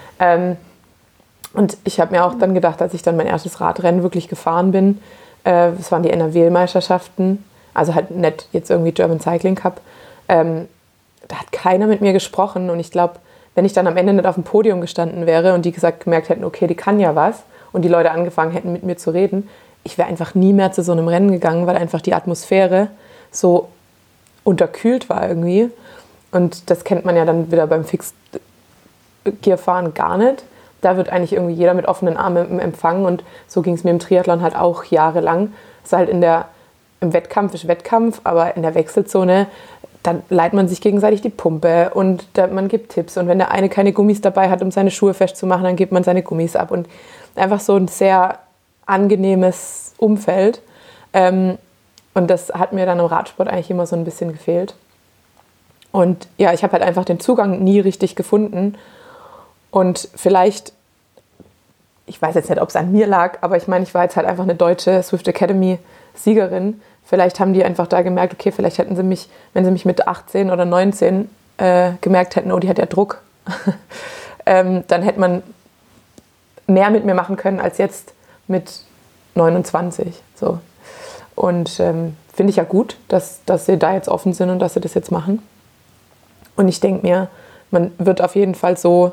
Und ich habe mir auch dann gedacht, als ich dann mein erstes Radrennen wirklich gefahren bin, das waren die NRW-Meisterschaften, also halt nicht jetzt irgendwie German Cycling Cup, da hat keiner mit mir gesprochen und ich glaube, wenn ich dann am Ende nicht auf dem Podium gestanden wäre und die gemerkt hätten, okay, die kann ja was und die Leute angefangen hätten mit mir zu reden, ich wäre einfach nie mehr zu so einem Rennen gegangen, weil einfach die Atmosphäre so unterkühlt war irgendwie. Und das kennt man ja dann wieder beim Fixed-Gear-Fahren gar nicht. Da wird eigentlich irgendwie jeder mit offenen Armen empfangen und so ging es mir im Triathlon halt auch jahrelang. Es ist halt im Wettkampf ist Wettkampf, aber in der Wechselzone dann leiht man sich gegenseitig die Pumpe und man gibt Tipps. Und wenn der eine keine Gummis dabei hat, um seine Schuhe festzumachen, dann gibt man seine Gummis ab. Und einfach so ein sehr angenehmes Umfeld. Und das hat mir dann im Radsport eigentlich immer so ein bisschen gefehlt. Und ja, ich habe halt einfach den Zugang nie richtig gefunden. Und vielleicht, ich weiß jetzt nicht, ob es an mir lag, aber ich meine, ich war jetzt halt einfach eine deutsche Swift Academy Siegerin. Vielleicht haben die einfach da gemerkt, okay, vielleicht hätten sie mich, wenn sie mich mit 18 oder 19 gemerkt hätten, oh, die hat ja Druck, dann hätte man mehr mit mir machen können als jetzt mit 29. So. Und finde ich ja gut, dass sie da jetzt offen sind und dass sie das jetzt machen. Und ich denke mir, man wird auf jeden Fall so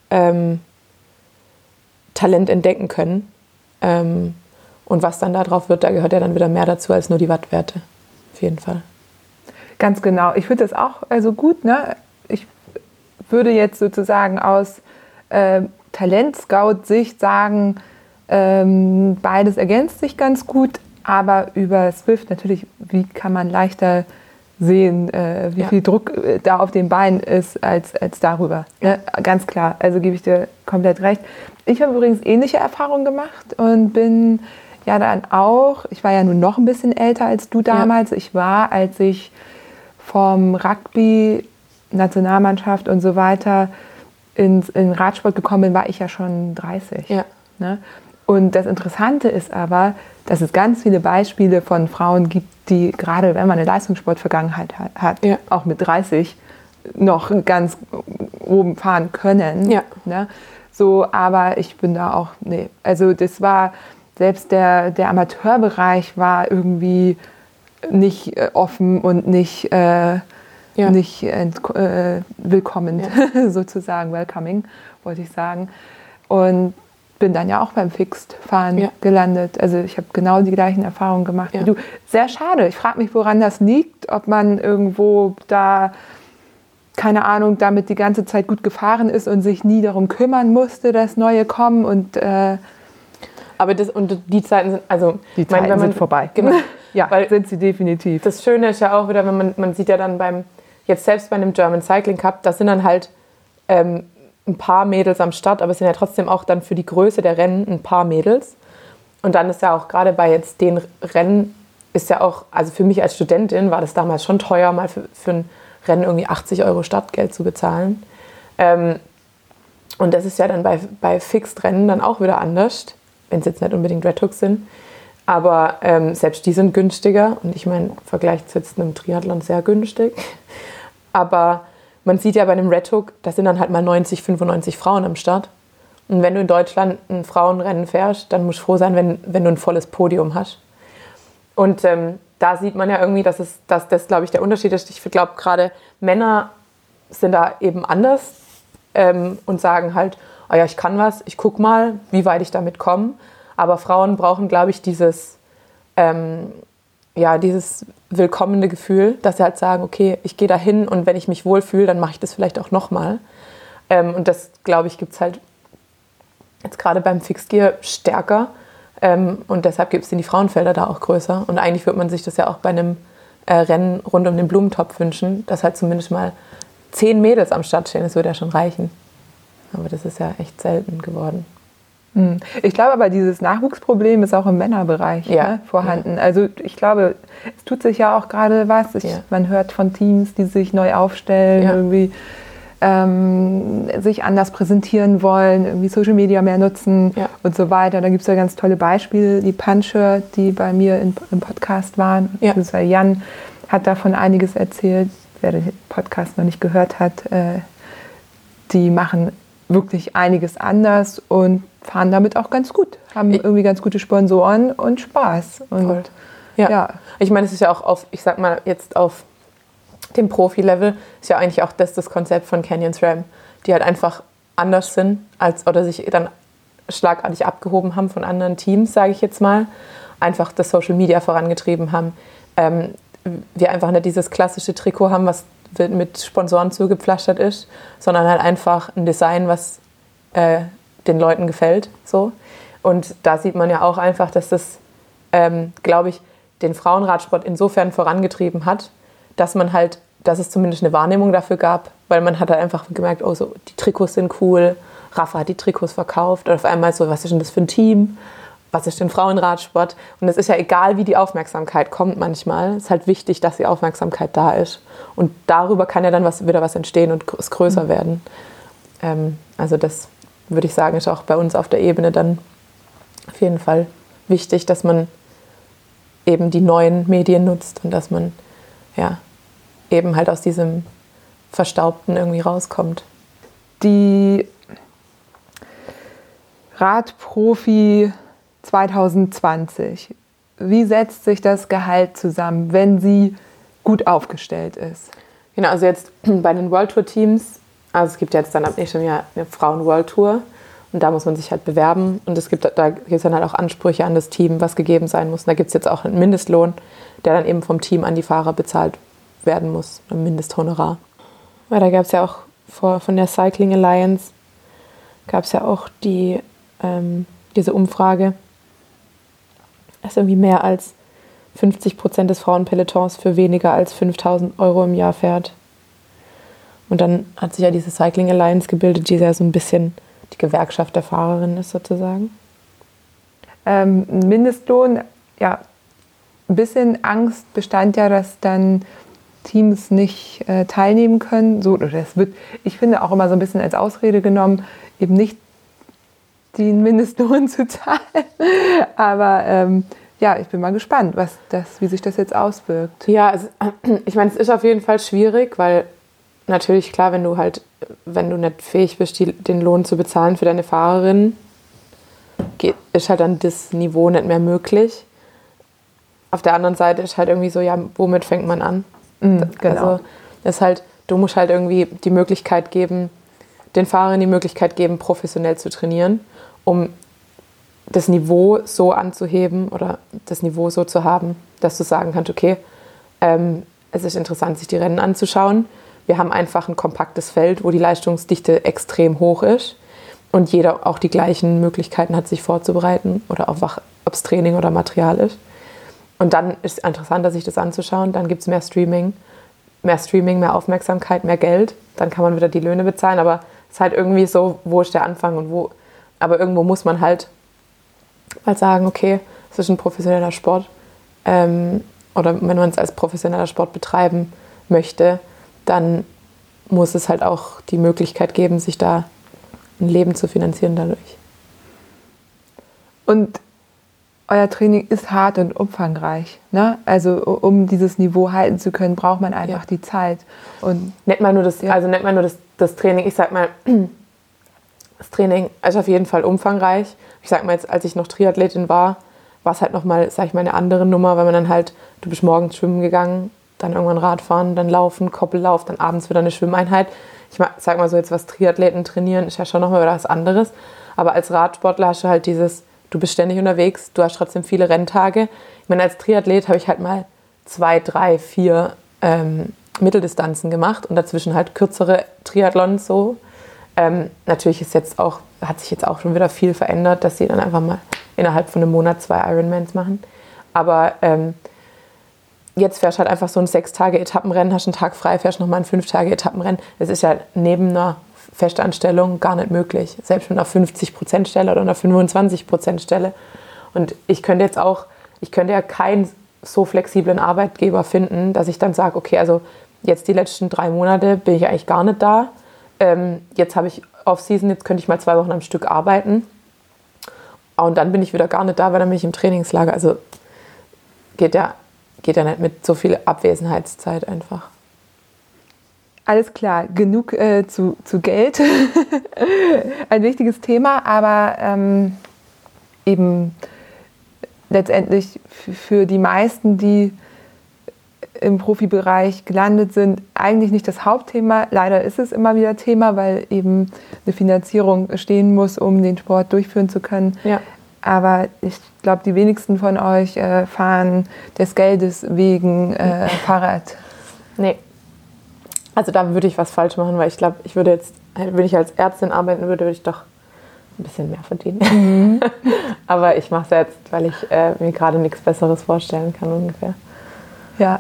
Talent entdecken können. Und was dann da drauf wird, da gehört ja dann wieder mehr dazu als nur die Wattwerte. Auf jeden Fall. Ganz genau. Ich finde das auch gut. Ne? Ich würde jetzt sozusagen aus Talent-Scout-Sicht sagen, beides ergänzt sich ganz gut. Aber über Zwift natürlich, wie kann man leichter sehen, wie viel Druck da auf den Beinen ist, als darüber. Ne? Ganz klar, also gebe ich dir komplett recht. Ich habe übrigens ähnliche Erfahrungen gemacht und bin ja dann auch, ich war ja nun noch ein bisschen älter als du damals. Ja. Ich war, als ich vom Rugby, Nationalmannschaft und so weiter in Radsport gekommen bin, war ich ja schon 30. Ja. Ne? Und das Interessante ist aber, dass es ganz viele Beispiele von Frauen gibt, die gerade, wenn man eine Leistungssportvergangenheit hat, auch mit 30 noch ganz oben fahren können. Ja. Ne? So, aber ich bin da auch, also das war, selbst der Amateurbereich war irgendwie nicht offen und nicht willkommen, sozusagen, welcoming, wollte ich sagen. Und bin dann ja auch beim Fixed-Fahren gelandet. Also ich habe genau die gleichen Erfahrungen gemacht wie du. Sehr schade. Ich frage mich, woran das liegt, ob man irgendwo da, keine Ahnung, damit die ganze Zeit gut gefahren ist und sich nie darum kümmern musste, dass neue kommen und aber die Zeiten sind, also die Zeiten sind vorbei. Genau. Ja, weil sind sie definitiv. Das Schöne ist ja auch wieder, wenn man sieht ja dann jetzt selbst bei einem German Cycling Cup, das sind dann halt ein paar Mädels am Start, aber es sind ja trotzdem auch dann für die Größe der Rennen ein paar Mädels. Und dann ist ja auch gerade bei jetzt den Rennen, ist ja auch, also für mich als Studentin war das damals schon teuer, mal für ein Rennen irgendwie 80 € Startgeld zu bezahlen. Und das ist ja dann bei Fixed-Rennen dann auch wieder anders, wenn es jetzt nicht unbedingt Red Hooks sind. Aber selbst die sind günstiger. Und ich meine, im Vergleich zu jetzt einem Triathlon sehr günstig. Aber man sieht ja bei einem Red Hook, da sind dann halt mal 90, 95 Frauen am Start. Und wenn du in Deutschland ein Frauenrennen fährst, dann musst du froh sein, wenn du ein volles Podium hast. Und da sieht man ja irgendwie, dass das, glaube ich, der Unterschied ist. Ich glaube, gerade Männer sind da eben anders und sagen halt, oh ja, ich kann was, ich guck mal, wie weit ich damit komme. Aber Frauen brauchen, glaube ich, dieses willkommene Gefühl, dass sie halt sagen, okay, ich gehe da hin und wenn ich mich wohlfühle, dann mache ich das vielleicht auch nochmal. Und das, glaube ich, gibt es halt jetzt gerade beim Fixgear stärker. Und deshalb gibt es die Frauenfelder da auch größer. Und eigentlich würde man sich das ja auch bei einem Rennen rund um den Blumentopf wünschen, dass halt zumindest mal 10 Mädels am Start stehen. Das würde ja schon reichen. Aber das ist ja echt selten geworden. Ich glaube aber, dieses Nachwuchsproblem ist auch im Männerbereich vorhanden. Ja. Also ich glaube, es tut sich ja auch gerade was. Man hört von Teams, die sich neu aufstellen, irgendwie sich anders präsentieren wollen, irgendwie Social Media mehr nutzen und so weiter. Da gibt es ja ganz tolle Beispiele. Die Puncher, die bei mir im Podcast waren, Jan hat davon einiges erzählt. Wer den Podcast noch nicht gehört hat, die machen wirklich einiges anders und fahren damit auch ganz gut. Haben irgendwie ganz gute Sponsoren und Spaß. Und ich meine, es ist ja auch ich sag mal, jetzt auf dem Profi-Level ist ja eigentlich auch das Konzept von Canyon SRAM, die halt einfach anders sind oder sich dann schlagartig abgehoben haben von anderen Teams, sage ich jetzt mal, einfach das Social Media vorangetrieben haben. Wir einfach nicht dieses klassische Trikot haben, was mit Sponsoren zugepflastert ist, sondern halt einfach ein Design, was den Leuten gefällt. So. Und da sieht man ja auch einfach, dass das, glaube ich, den Frauenradsport insofern vorangetrieben hat, dass es zumindest eine Wahrnehmung dafür gab, weil man hat halt einfach gemerkt, oh, so, die Trikots sind cool, Rafa hat die Trikots verkauft und auf einmal so, was ist denn das für ein Team, was ist denn Frauenradsport? Und es ist ja egal, wie die Aufmerksamkeit kommt manchmal, es ist halt wichtig, dass die Aufmerksamkeit da ist und darüber kann ja dann wieder was entstehen und es größer werden. Also das würde ich sagen, ist auch bei uns auf der Ebene dann auf jeden Fall wichtig, dass man eben die neuen Medien nutzt und dass man eben halt aus diesem Verstaubten irgendwie rauskommt. Die Radprofi 2020, wie setzt sich das Gehalt zusammen, wenn sie gut aufgestellt ist? Genau, also jetzt bei den World Tour Teams, also es gibt jetzt dann ab nächstem Jahr eine Frauen-World Tour und da muss man sich halt bewerben und da gibt es dann halt auch Ansprüche an das Team, was gegeben sein muss. Und da gibt es jetzt auch einen Mindestlohn, der dann eben vom Team an die Fahrer bezahlt werden muss, ein Mindesthonorar. Weil da gab es ja auch von der Cycling Alliance gab es ja auch diese Umfrage, dass irgendwie mehr als 50% des Frauenpelotons für weniger als 5.000 € im Jahr fährt. Und dann hat sich ja diese Cycling Alliance gebildet, die ja so ein bisschen die Gewerkschaft der Fahrerinnen ist sozusagen. Mindestlohn, ja, ein bisschen Angst bestand ja, dass dann Teams nicht teilnehmen können. So, das wird, ich finde, auch immer so ein bisschen als Ausrede genommen, eben nicht den Mindestlohn zu zahlen. Aber ich bin mal gespannt, wie sich das jetzt auswirkt. Ja, also, ich meine, es ist auf jeden Fall schwierig, weil natürlich, klar, wenn du nicht fähig bist, den Lohn zu bezahlen für deine Fahrerin, ist halt dann das Niveau nicht mehr möglich. Auf der anderen Seite ist halt irgendwie so, ja, womit fängt man an? Genau. Also, das ist halt, du musst halt irgendwie die Möglichkeit geben, den Fahrern die Möglichkeit geben, professionell zu trainieren, um das Niveau so anzuheben oder das Niveau so zu haben, dass du sagen kannst, okay, es ist interessant, sich die Rennen anzuschauen. Wir haben einfach ein kompaktes Feld, wo die Leistungsdichte extrem hoch ist und jeder auch die gleichen Möglichkeiten hat, sich vorzubereiten oder auch, ob es Training oder Material ist. Und dann ist es interessanter, sich das anzuschauen. Dann gibt es mehr Streaming, mehr Aufmerksamkeit, mehr Geld. Dann kann man wieder die Löhne bezahlen. Aber es ist halt irgendwie so, wo ist der Anfang und wo. Aber irgendwo muss man halt mal sagen, okay, es ist ein professioneller Sport. Oder wenn man es als professioneller Sport betreiben möchte, dann muss es halt auch die Möglichkeit geben, sich da ein Leben zu finanzieren dadurch. Und euer Training ist hart und umfangreich, ne? Also um dieses Niveau halten zu können, braucht man einfach die Zeit. Und nicht mal nur das Training, ich sag mal, Das Training ist auf jeden Fall umfangreich. Ich sag mal jetzt, als ich noch Triathletin war es halt nochmal, sag ich mal, eine andere Nummer, weil man dann halt, du bist morgens schwimmen gegangen, dann irgendwann Radfahren, dann Laufen, Koppellauf, dann abends wieder eine Schwimmeinheit. Ich sag mal so, jetzt was Triathleten trainieren, ist ja schon nochmal was anderes. Aber als Radsportler hast du halt du bist ständig unterwegs, du hast trotzdem viele Renntage. Ich meine, als Triathlet habe ich halt mal 2, 3, 4 Mitteldistanzen gemacht und dazwischen halt kürzere Triathlons so. Natürlich hat sich jetzt auch schon wieder viel verändert, dass sie dann einfach mal innerhalb von einem Monat 2 Ironmans machen. Aber jetzt fährst du halt einfach so ein 6-Tage-Etappenrennen, hast einen Tag frei, fährst nochmal ein 5-Tage-Etappenrennen. Das ist ja neben einer Festanstellung gar nicht möglich. Selbst mit einer 50%-Stelle oder einer 25%-Stelle. Und ich könnte ja keinen so flexiblen Arbeitgeber finden, dass ich dann sage, okay, also jetzt die letzten 3 Monate bin ich eigentlich gar nicht da. Jetzt habe ich Off-Season, jetzt könnte ich mal 2 Wochen am Stück arbeiten. Und dann bin ich wieder gar nicht da, weil dann bin ich im Trainingslager. Also geht ja nicht mit so viel Abwesenheitszeit einfach. Alles klar, genug zu Geld. Ein wichtiges Thema, aber eben letztendlich für die meisten, die im Profibereich gelandet sind, eigentlich nicht das Hauptthema. Leider ist es immer wieder Thema, weil eben eine Finanzierung stehen muss, um den Sport durchführen zu können. Ja. Aber ich glaube, die wenigsten von euch fahren des Geldes wegen Fahrrad. Nee. Also da würde ich was falsch machen, weil ich glaube, wenn ich als Ärztin arbeiten würde ich doch ein bisschen mehr verdienen. Mhm. Aber ich mache es jetzt, weil ich mir gerade nichts Besseres vorstellen kann ungefähr. Ja.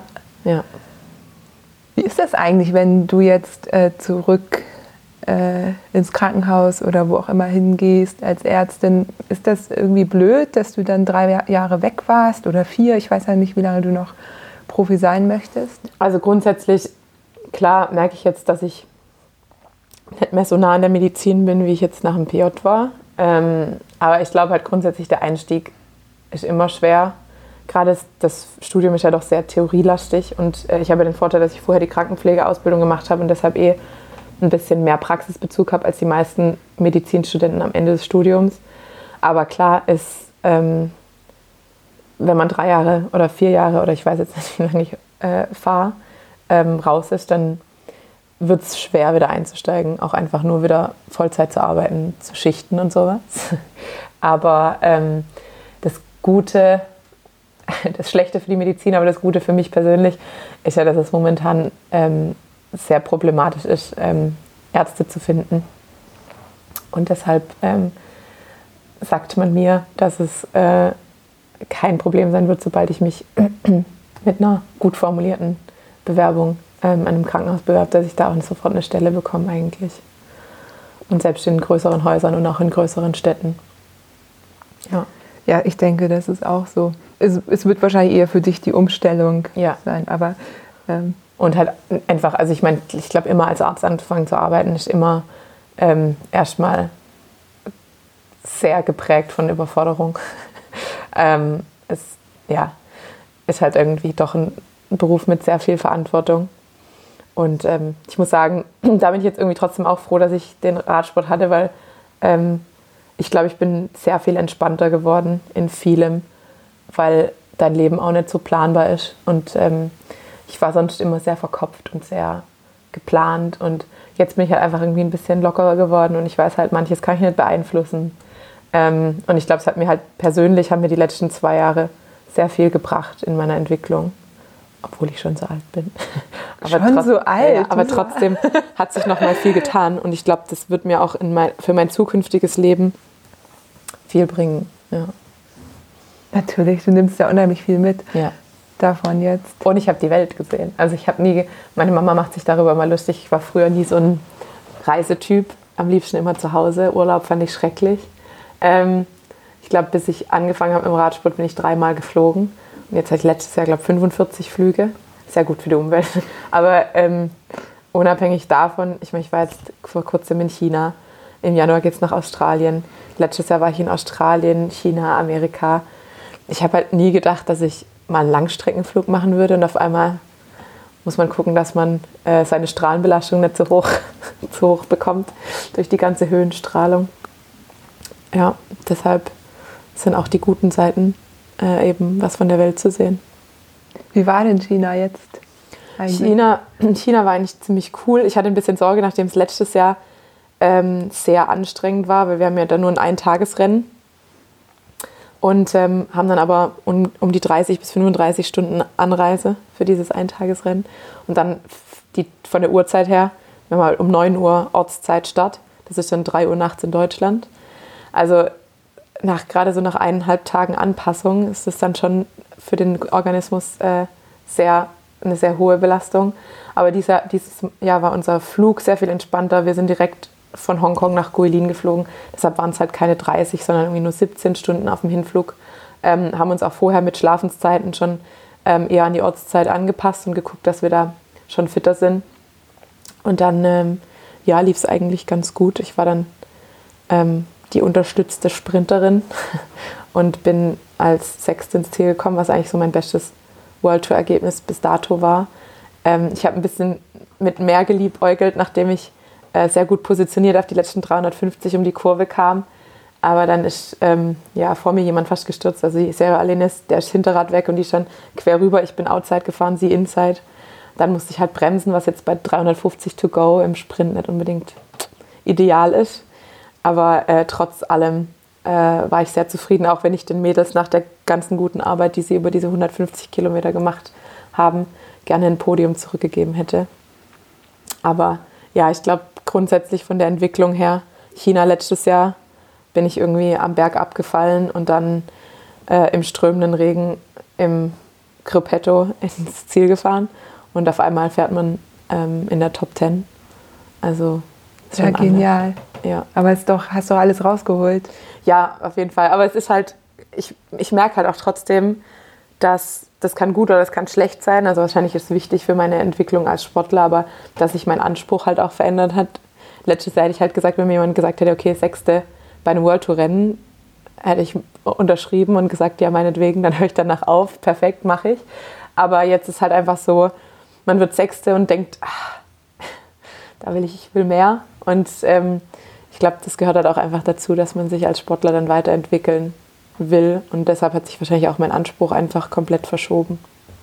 Wie ist das eigentlich, wenn du jetzt zurück ins Krankenhaus oder wo auch immer hingehst als Ärztin? Ist das irgendwie blöd, dass du dann 3 Jahre weg warst oder 4? Ich weiß ja nicht, wie lange du noch Profi sein möchtest. Also grundsätzlich, klar merke ich jetzt, dass ich nicht mehr so nah an der Medizin bin, wie ich jetzt nach dem PJ war. Aber ich glaube halt grundsätzlich, der Einstieg ist immer schwer. Gerade das Studium ist ja doch sehr theorielastig und ich habe den Vorteil, dass ich vorher die Krankenpflegeausbildung gemacht habe und deshalb ein bisschen mehr Praxisbezug habe als die meisten Medizinstudenten am Ende des Studiums. Aber klar ist, wenn man 3 Jahre oder 4 Jahre oder ich weiß jetzt nicht, wie lange ich fahre, raus ist, dann wird es schwer, wieder einzusteigen, auch einfach nur wieder Vollzeit zu arbeiten, zu Schichten und sowas. Aber das Schlechte für die Medizin, aber das Gute für mich persönlich ist ja, dass es momentan sehr problematisch ist, Ärzte zu finden. Und deshalb sagt man mir, dass es kein Problem sein wird, sobald ich mich mit einer gut formulierten Bewerbung an einem Krankenhaus bewerbe, dass ich da auch sofort eine Stelle bekomme eigentlich. Und selbst in größeren Häusern und auch in größeren Städten. Ja, ich denke, das ist auch so. Es wird wahrscheinlich eher für dich die Umstellung sein, aber und halt einfach, also ich meine, ich glaube immer als Arzt anzufangen zu arbeiten, ist immer erstmal sehr geprägt von Überforderung. Ist halt irgendwie doch ein Beruf mit sehr viel Verantwortung. Und ich muss sagen, da bin ich jetzt irgendwie trotzdem auch froh, dass ich den Radsport hatte, weil ich glaube, ich bin sehr viel entspannter geworden in vielem, weil dein Leben auch nicht so planbar ist. Und ich war sonst immer sehr verkopft und sehr geplant. Und jetzt bin ich halt einfach irgendwie ein bisschen lockerer geworden und ich weiß halt, manches kann ich nicht beeinflussen. Und ich glaube, haben mir die letzten 2 Jahre sehr viel gebracht in meiner Entwicklung. Obwohl ich schon so alt bin. So alt? Ja, aber trotzdem hat sich noch mal viel getan. Und ich glaube, das wird mir auch für mein zukünftiges Leben viel bringen. Ja. Natürlich, du nimmst ja unheimlich viel mit davon jetzt. Und ich habe die Welt gesehen. Also meine Mama macht sich darüber immer lustig. Ich war früher nie so ein Reisetyp. Am liebsten immer zu Hause. Urlaub fand ich schrecklich. Ich glaube, bis ich angefangen habe im Radsport, bin ich 3-mal geflogen. Und jetzt hatte ich letztes Jahr, glaube ich, 45 Flüge. Sehr gut für die Umwelt. Aber unabhängig davon, ich war jetzt vor kurzem in China. Im Januar geht es nach Australien. Letztes Jahr war ich in Australien, China, Amerika. Ich habe halt nie gedacht, dass ich mal einen Langstreckenflug machen würde. Und auf einmal muss man gucken, dass man seine Strahlenbelastung nicht so hoch zu hoch bekommt durch die ganze Höhenstrahlung. Ja, deshalb sind auch die guten Seiten eben was von der Welt zu sehen. Wie war denn China jetzt eigentlich? China war eigentlich ziemlich cool. Ich hatte ein bisschen Sorge, nachdem es letztes Jahr sehr anstrengend war, weil wir haben ja dann nur ein Eintagesrennen und haben dann aber um die 30 bis 35 Stunden Anreise für dieses Eintagesrennen. Und dann von der Uhrzeit her, wir haben halt um 9 Uhr Ortszeit Start. Das ist dann 3 Uhr nachts in Deutschland. Also gerade so nach 1,5 Tagen Anpassung ist das dann schon für den Organismus eine sehr hohe Belastung. Aber dieses Jahr war unser Flug sehr viel entspannter. Wir sind direkt von Hongkong nach Guilin geflogen. Deshalb waren es halt keine 30, sondern irgendwie nur 17 Stunden auf dem Hinflug. Haben uns auch vorher mit Schlafenszeiten schon eher an die Ortszeit angepasst und geguckt, dass wir da schon fitter sind. Und dann lief es eigentlich ganz gut. Ich war dann die unterstützte Sprinterin und bin als Sechste ins Ziel gekommen, was eigentlich so mein bestes World Tour Ergebnis bis dato war. Ich habe ein bisschen mit mehr geliebäugelt, nachdem ich sehr gut positioniert auf die letzten 350 um die Kurve kam. Aber dann ist vor mir jemand fast gestürzt. Also Sarah Alenis, der ist Hinterrad weg und die stand quer rüber. Ich bin Outside gefahren, sie Inside. Dann musste ich halt bremsen, was jetzt bei 350 to go im Sprint nicht unbedingt ideal ist. Aber trotz allem war ich sehr zufrieden, auch wenn ich den Mädels nach der ganzen guten Arbeit, die sie über diese 150 Kilometer gemacht haben, gerne ein Podium zurückgegeben hätte. Aber ja, ich glaube grundsätzlich von der Entwicklung her, China letztes Jahr bin ich irgendwie am Berg abgefallen und dann im strömenden Regen im Gruppetto ins Ziel gefahren und auf einmal fährt man in der Top 10. Also ja, genial. Ja. Aber hast doch alles rausgeholt. Ja, auf jeden Fall. Aber es ist halt, ich merke halt auch trotzdem, dass das kann gut oder das kann schlecht sein. Also wahrscheinlich ist es wichtig für meine Entwicklung als Sportler, aber dass sich mein Anspruch halt auch verändert hat. Letztes Jahr hätte ich halt gesagt, wenn mir jemand gesagt hätte, okay, Sechste bei einem World Tour Rennen, hätte ich unterschrieben und gesagt, ja, meinetwegen, dann höre ich danach auf. Perfekt, mache ich. Aber jetzt ist halt einfach so, man wird Sechste und denkt, ich will mehr. Und ich glaube, das gehört halt auch einfach dazu, dass man sich als Sportler dann weiterentwickeln will. Und deshalb hat sich wahrscheinlich auch mein Anspruch einfach komplett verschoben.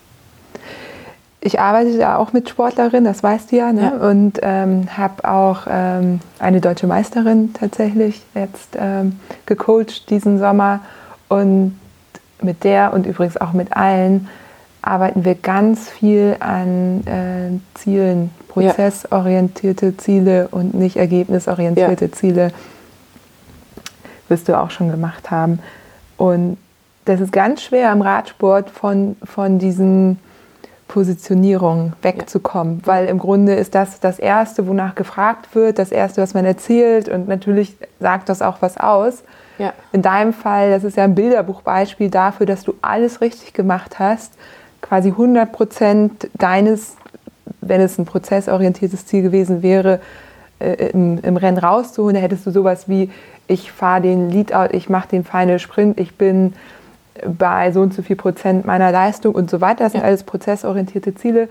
Ich arbeite ja auch mit Sportlerinnen, das weißt du ja, ne? Ja. Und habe auch eine deutsche Meisterin tatsächlich jetzt gecoacht diesen Sommer. Und mit der und übrigens auch mit allen arbeiten wir ganz viel an Zielen, prozessorientierte Ziele und nicht ergebnisorientierte Ziele. Wirst du auch schon gemacht haben. Und das ist ganz schwer im Radsport von diesen Positionierungen wegzukommen, weil im Grunde ist das Erste, wonach gefragt wird, das Erste, was man erzählt und natürlich sagt das auch was aus. Ja. In deinem Fall, das ist ja ein Bilderbuchbeispiel dafür, dass du alles richtig gemacht hast, quasi 100% deines, wenn es ein prozessorientiertes Ziel gewesen wäre, im Rennen rauszuholen, da hättest du sowas wie, ich fahre den Leadout, ich mache den Final Sprint, ich bin bei so und so viel Prozent meiner Leistung und so weiter. Das sind alles prozessorientierte Ziele.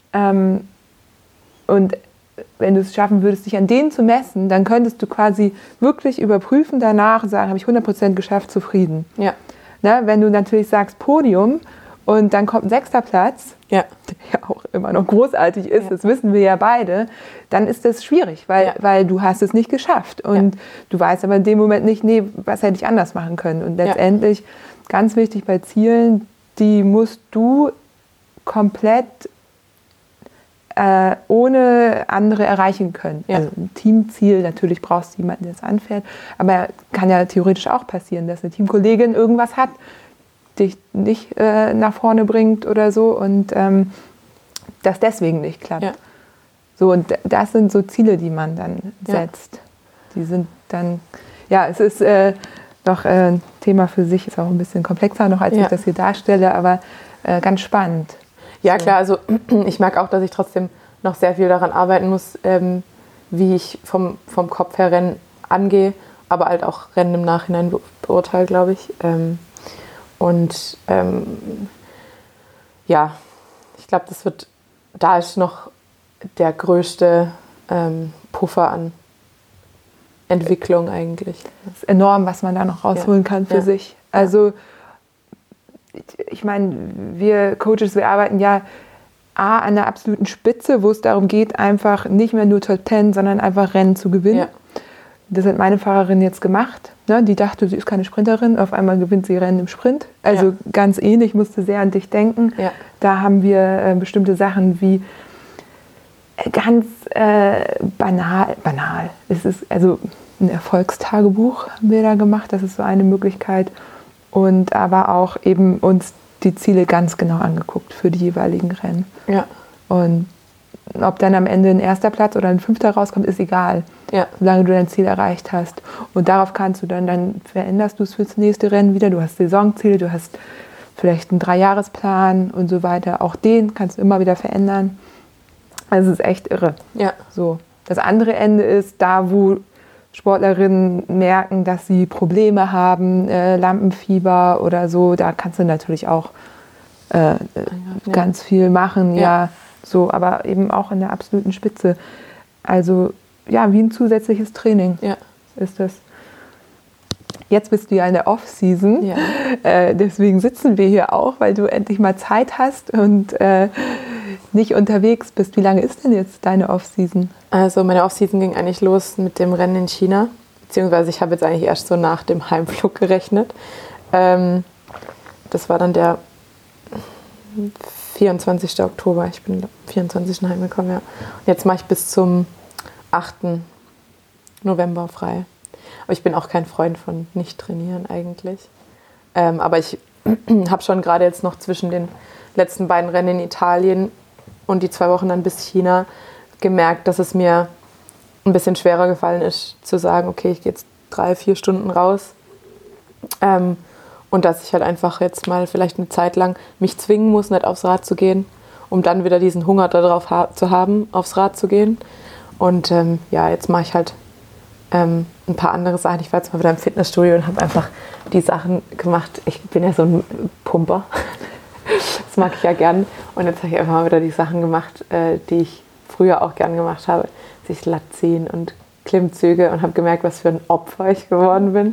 Und wenn du es schaffen würdest, dich an denen zu messen, dann könntest du quasi wirklich überprüfen danach und sagen, habe ich 100% geschafft, zufrieden. Ja. Na, wenn du natürlich sagst Podium und dann kommt ein 6. Platz, der ja auch immer noch großartig ist, das wissen wir ja beide, dann ist das schwierig, weil du hast es nicht geschafft. Und du weißt aber in dem Moment nicht, nee, was hätte ich anders machen können. Und letztendlich, ganz wichtig bei Zielen, die musst du komplett ohne andere erreichen können. Ja. Also ein Teamziel, natürlich brauchst du jemanden, der es anfährt, aber kann ja theoretisch auch passieren, dass eine Teamkollegin irgendwas hat, dich nicht nach vorne bringt oder so und das deswegen nicht klappt. Ja. So, und das sind so Ziele, die man dann setzt. Die sind dann, es ist noch ein Thema für sich, ist auch ein bisschen komplexer noch, als ich das hier darstelle, aber ganz spannend. Ja, klar, also ich merke auch, dass ich trotzdem noch sehr viel daran arbeiten muss, wie ich vom Kopf her Rennen angehe, aber halt auch Rennen im Nachhinein beurteile, glaube ich. Ich glaube, da ist noch der größte Puffer an Entwicklung eigentlich. Das ist enorm, was man da noch rausholen kann für sich. Also ich meine, wir Coaches, wir arbeiten ja an der absoluten Spitze, wo es darum geht, einfach nicht mehr nur Top 10, sondern einfach Rennen zu gewinnen. Ja. Das hat meine Fahrerin jetzt gemacht. Ne? Die dachte, sie ist keine Sprinterin, auf einmal gewinnt sie Rennen im Sprint. Also ganz ähnlich, musste sehr an dich denken. Ja. Da haben wir bestimmte Sachen wie ganz banal. Es ist also ein Erfolgstagebuch haben wir da gemacht. Das ist so eine Möglichkeit. Und aber auch eben uns die Ziele ganz genau angeguckt für die jeweiligen Rennen. Ja. Und ob dann am Ende ein 1. Platz oder ein 5. rauskommt, ist egal. Ja. Solange du dein Ziel erreicht hast. Und darauf kannst du dann veränderst du es fürs nächste Rennen wieder. Du hast Saisonziele, du hast vielleicht einen 3-Jahresplan und so weiter. Auch den kannst du immer wieder verändern. Also es ist echt irre. Ja. So. Das andere Ende ist da, wo Sportlerinnen merken, dass sie Probleme haben, Lampenfieber oder so. Da kannst du natürlich auch ganz viel machen. Ja. So, aber eben auch in der absoluten Spitze. Also ja, wie ein zusätzliches Training ist das. Jetzt bist du ja in der Off-Season, deswegen sitzen wir hier auch, weil du endlich mal Zeit hast und nicht unterwegs bist. Wie lange ist denn jetzt deine Off-Season? Also meine Off-Season ging eigentlich los mit dem Rennen in China, beziehungsweise ich habe jetzt eigentlich erst so nach dem Heimflug gerechnet. Das war dann der 24. Oktober, ich bin am 24. heimgekommen, ja. Und jetzt mache ich bis zum 8. November frei. Aber ich bin auch kein Freund von nicht trainieren eigentlich. Aber ich habe schon gerade jetzt noch zwischen den letzten beiden Rennen in Italien und die 2 Wochen dann bis China gemerkt, dass es mir ein bisschen schwerer gefallen ist, zu sagen, okay, ich gehe jetzt 3-4 Stunden raus. Und dass ich halt einfach jetzt mal vielleicht eine Zeit lang mich zwingen muss, nicht aufs Rad zu gehen, um dann wieder diesen Hunger darauf zu haben, aufs Rad zu gehen. Und jetzt mache ich halt ein paar andere Sachen. Ich war jetzt mal wieder im Fitnessstudio und habe einfach die Sachen gemacht. Ich bin ja so ein Pumper. Das mag ich ja gern. Und jetzt habe ich einfach mal wieder die Sachen gemacht, die ich früher auch gern gemacht habe. Sich Latt ziehen und Klimmzüge und habe gemerkt, was für ein Opfer ich geworden bin.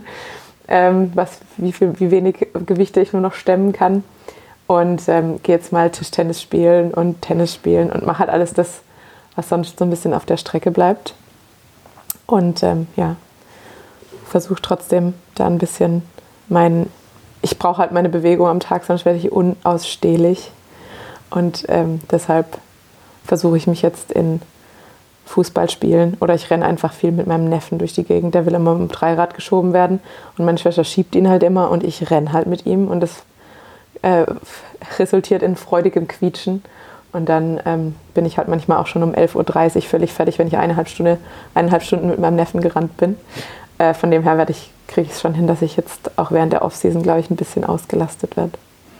Wie wenig Gewichte ich nur noch stemmen kann. Und gehe jetzt mal Tischtennis spielen und Tennis spielen und mache halt alles das, was sonst so ein bisschen auf der Strecke bleibt. Und versuche trotzdem da ein bisschen ich brauche halt meine Bewegung am Tag, sonst werde ich unausstehlich. Und deshalb versuche ich mich jetzt in Fußball spielen oder ich renne einfach viel mit meinem Neffen durch die Gegend. Der will immer mit dem Dreirad geschoben werden und meine Schwester schiebt ihn halt immer und ich renne halt mit ihm und das resultiert in freudigem Quietschen. Und dann bin ich halt manchmal auch schon um 11.30 Uhr völlig fertig, wenn ich 1,5 Stunden mit meinem Neffen gerannt bin. Von dem her kriege ich es schon hin, dass ich jetzt auch während der Off-Season, glaube ich, ein bisschen ausgelastet werde.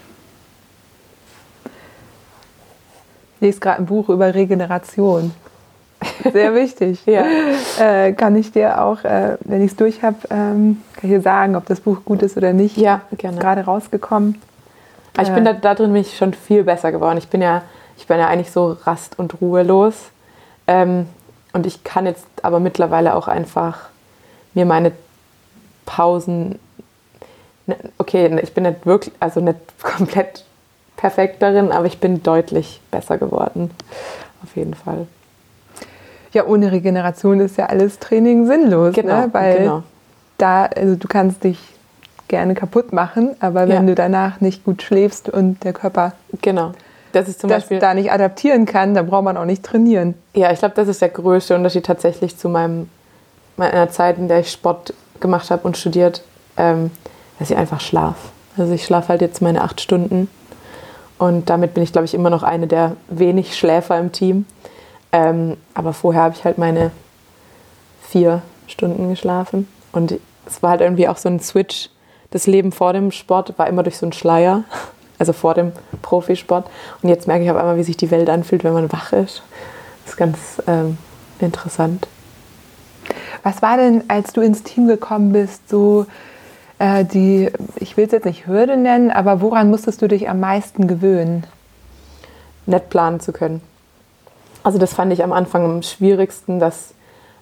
Ich lese gerade ein Buch über Regeneration. Sehr wichtig. Ja. Kann ich dir auch, wenn ich es durch habe, kann ich dir sagen, ob das Buch gut ist oder nicht. Ja, gerne. Gerade rausgekommen. Ich bin da drin bin ich schon viel besser geworden. Ich bin ja eigentlich so rast- und ruhelos. Und ich kann jetzt aber mittlerweile auch einfach mir meine Pausen, okay, ich bin nicht wirklich, also nicht komplett perfekt darin, aber ich bin deutlich besser geworden. Auf jeden Fall. Ja, ohne Regeneration ist ja alles Training sinnlos. Genau, ne? Weil du kannst dich gerne kaputt machen, aber wenn du danach nicht gut schläfst und der Körper das ist zum Beispiel da nicht adaptieren kann, dann braucht man auch nicht trainieren. Ja, ich glaube, das ist der größte Unterschied tatsächlich zu meiner Zeit, in der ich Sport gemacht habe und studiert, dass ich einfach schlafe. Also ich schlafe halt jetzt meine 8 Stunden und damit bin ich, glaube ich, immer noch eine der wenig Schläfer im Team. Aber vorher habe ich halt meine 4 Stunden geschlafen und es war halt irgendwie auch so ein Switch. Das Leben vor dem Sport war immer durch so einen Schleier, also vor dem Profisport. Und jetzt merke ich auf einmal, wie sich die Welt anfühlt, wenn man wach ist. Das ist ganz interessant. Was war denn, als du ins Team gekommen bist, so ich will es jetzt nicht Hürde nennen, aber woran musstest du dich am meisten gewöhnen? Nicht planen zu können. Also das fand ich am Anfang am schwierigsten, dass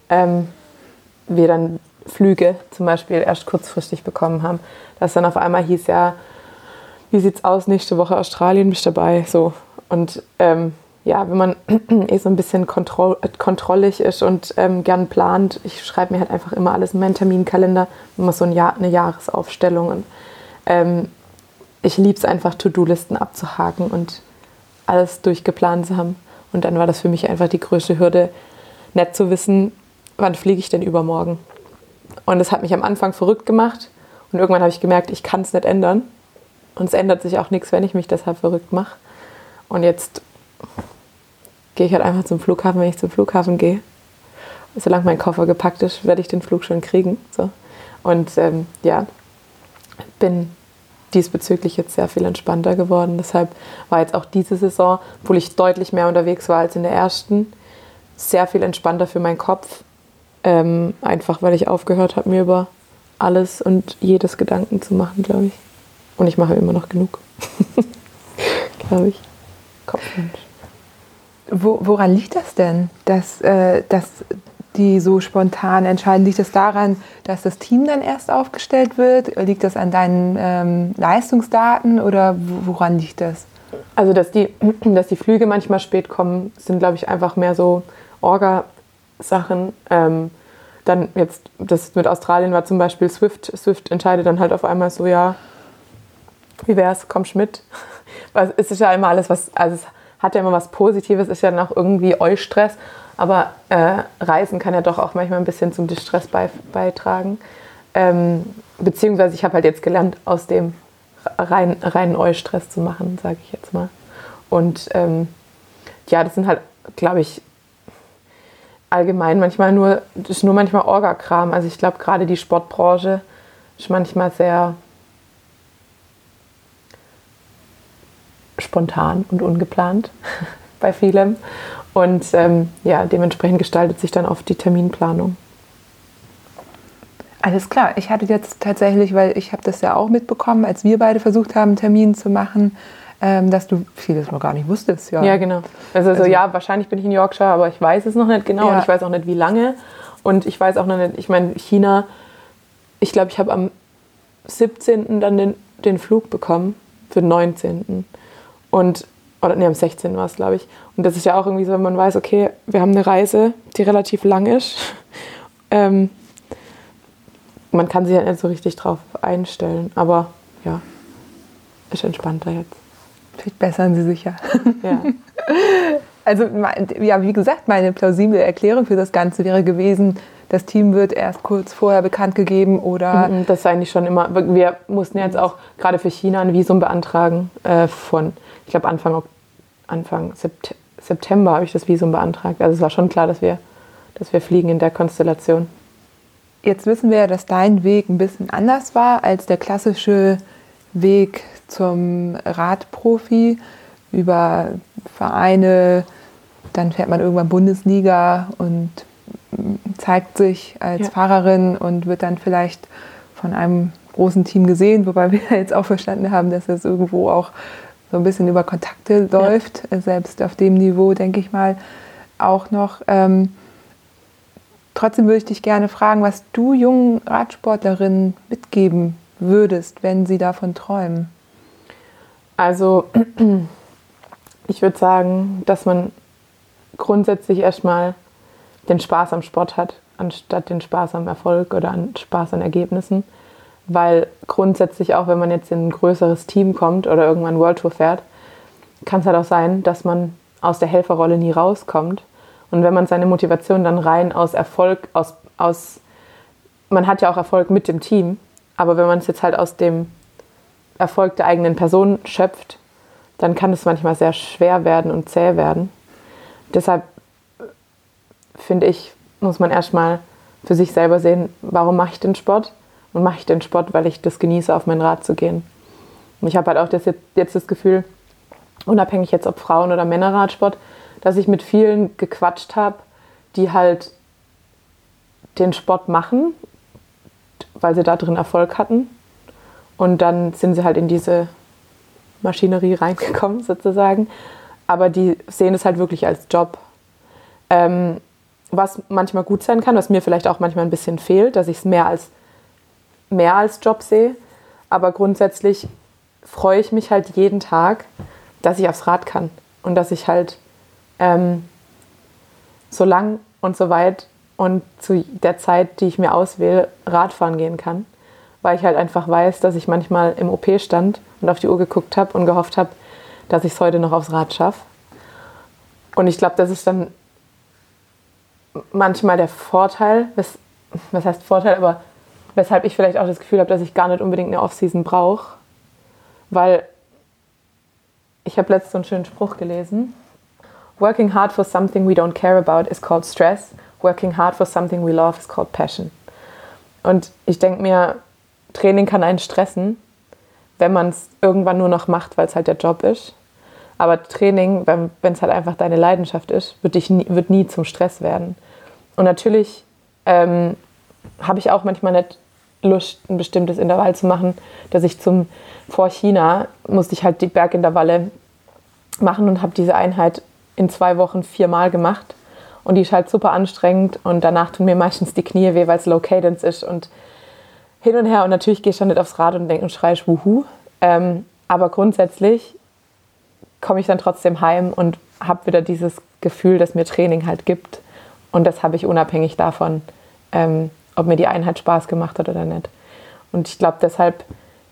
wir dann Flüge zum Beispiel erst kurzfristig bekommen haben. Dass dann auf einmal hieß, ja, wie sieht's aus, nächste Woche Australien, bist du dabei? So. Und ja, wenn man so ein bisschen kontrollig ist und gern plant, ich schreibe mir halt einfach immer alles in meinen Terminkalender, immer so eine Jahresaufstellung. Und ich liebe es einfach, To-Do-Listen abzuhaken und alles durchgeplant zu haben. Und dann war das für mich einfach die größte Hürde, nicht zu wissen, wann fliege ich denn übermorgen. Und das hat mich am Anfang verrückt gemacht. Und irgendwann habe ich gemerkt, ich kann es nicht ändern. Und es ändert sich auch nichts, wenn ich mich deshalb verrückt mache. Und jetzt gehe ich halt einfach zum Flughafen, wenn ich zum Flughafen gehe. Solange mein Koffer gepackt ist, werde ich den Flug schon kriegen. So. Und ja, bin diesbezüglich jetzt sehr viel entspannter geworden. Deshalb war jetzt auch diese Saison, obwohl ich deutlich mehr unterwegs war als in der ersten, sehr viel entspannter für meinen Kopf. Einfach, weil ich aufgehört habe, mir über alles und jedes Gedanken zu machen, glaube ich. Und ich mache immer noch genug. Glaube ich. Kopfmensch. Woran liegt das denn, dass die so spontan entscheiden? Liegt das daran, dass das Team dann erst aufgestellt wird? Liegt das an deinen Leistungsdaten oder woran liegt das? Also, dass die Flüge manchmal spät kommen, sind, glaube ich, einfach mehr so Orga-Sachen. Dann jetzt, das mit Australien war zum Beispiel Swift. Swift entscheidet dann halt auf einmal so, ja, wie wär's, kommst mit? Weil es ist ja immer alles, also es hat ja immer was Positives, ist ja dann auch irgendwie Stress, aber Reisen kann ja doch auch manchmal ein bisschen zum Distress beitragen. Beziehungsweise ich habe halt jetzt gelernt, aus dem reinen Eustress zu machen, sage ich jetzt mal. Und ja, das sind halt, glaube ich, allgemein manchmal das ist nur manchmal Orga-Kram. Also ich glaube, gerade die Sportbranche ist manchmal sehr spontan und ungeplant bei vielem. Und ja, dementsprechend gestaltet sich dann oft die Terminplanung. Alles klar. Ich hatte jetzt tatsächlich, weil ich habe das ja auch mitbekommen, als wir beide versucht haben, einen Termin zu machen, dass du vieles noch gar nicht wusstest. Ja, ja, genau. Also so, ja, wahrscheinlich bin ich in Yorkshire, aber ich weiß es noch nicht genau und ich weiß auch nicht, wie lange. Und ich weiß auch noch nicht, ich meine, China, ich glaube, ich habe am 17. dann den Flug bekommen für den 19. Oder am 16. war es, glaube ich. Und das ist ja auch irgendwie so, wenn man weiß, okay, wir haben eine Reise, die relativ lang ist. Man kann sich ja nicht so richtig drauf einstellen, aber ja, ist entspannter jetzt. Vielleicht bessern sie sich ja. Ja. Also, ja, wie gesagt, meine plausible Erklärung für das Ganze wäre gewesen, das Team wird erst kurz vorher bekannt gegeben oder... Das ist eigentlich schon immer... Wir mussten jetzt auch gerade für China ein Visum beantragen von, ich glaube, Anfang September habe ich das Visum beantragt. Also es war schon klar, dass wir fliegen in der Konstellation. Jetzt wissen wir ja, dass dein Weg ein bisschen anders war als der klassische Weg zum Radprofi über Vereine, dann fährt man irgendwann Bundesliga und zeigt sich als Fahrerin und wird dann vielleicht von einem großen Team gesehen, wobei wir jetzt auch verstanden haben, dass es irgendwo auch so ein bisschen über Kontakte läuft, selbst auf dem Niveau, denke ich mal, auch noch. Trotzdem würde ich dich gerne fragen, was du jungen Radsportlerinnen mitgeben würdest, wenn sie davon träumen. Also ich würde sagen, dass man grundsätzlich erstmal den Spaß am Sport hat, anstatt den Spaß am Erfolg oder an Spaß an Ergebnissen. Weil grundsätzlich auch, wenn man jetzt in ein größeres Team kommt oder irgendwann World Tour fährt, kann es halt auch sein, dass man aus der Helferrolle nie rauskommt. Und wenn man seine Motivation dann rein aus Erfolg, man hat ja auch Erfolg mit dem Team, aber wenn man es jetzt halt aus dem Erfolg der eigenen Person schöpft, dann kann es manchmal sehr schwer werden und zäh werden. Deshalb finde ich, muss man erstmal für sich selber sehen, warum mache ich den Sport? Und mache ich den Sport, weil ich das genieße, auf mein Rad zu gehen. Und ich habe halt auch jetzt das Gefühl, unabhängig jetzt ob Frauen- oder Männerradsport, dass ich mit vielen gequatscht habe, die halt den Sport machen, weil sie da drin Erfolg hatten. Und dann sind sie halt in diese Maschinerie reingekommen, sozusagen. Aber die sehen es halt wirklich als Job. Was manchmal gut sein kann, was mir vielleicht auch manchmal ein bisschen fehlt, dass ich es mehr als Job sehe. Aber grundsätzlich freue ich mich halt jeden Tag, dass ich aufs Rad kann und dass ich halt so lang und so weit und zu der Zeit, die ich mir auswähle, Radfahren gehen kann. Weil ich halt einfach weiß, dass ich manchmal im OP stand und auf die Uhr geguckt habe und gehofft habe, dass ich es heute noch aufs Rad schaffe. Und ich glaube, das ist dann manchmal der Vorteil, was heißt Vorteil, aber weshalb ich vielleicht auch das Gefühl habe, dass ich gar nicht unbedingt eine Off-Season brauche. Weil ich habe letztens so einen schönen Spruch gelesen. Working hard for something we don't care about is called stress. Working hard for something we love is called passion. Und ich denke mir, Training kann einen stressen, wenn man es irgendwann nur noch macht, weil es halt der Job ist. Aber Training, wenn es halt einfach deine Leidenschaft ist, wird nie zum Stress werden. Und natürlich habe ich auch manchmal nicht Lust, ein bestimmtes Intervall zu machen, dass ich vor China musste ich halt die Bergintervalle machen und habe diese Einheit in 2 Wochen 4-mal gemacht. Und die ist halt super anstrengend und danach tun mir meistens die Knie weh, weil es Low Cadence ist und hin und her. Und natürlich gehe ich dann nicht aufs Rad und denke und schreie Wuhu. Aber grundsätzlich komme ich dann trotzdem heim und habe wieder dieses Gefühl, das mir Training halt gibt. Und das habe ich unabhängig davon, ob mir die Einheit Spaß gemacht hat oder nicht. Und ich glaube, deshalb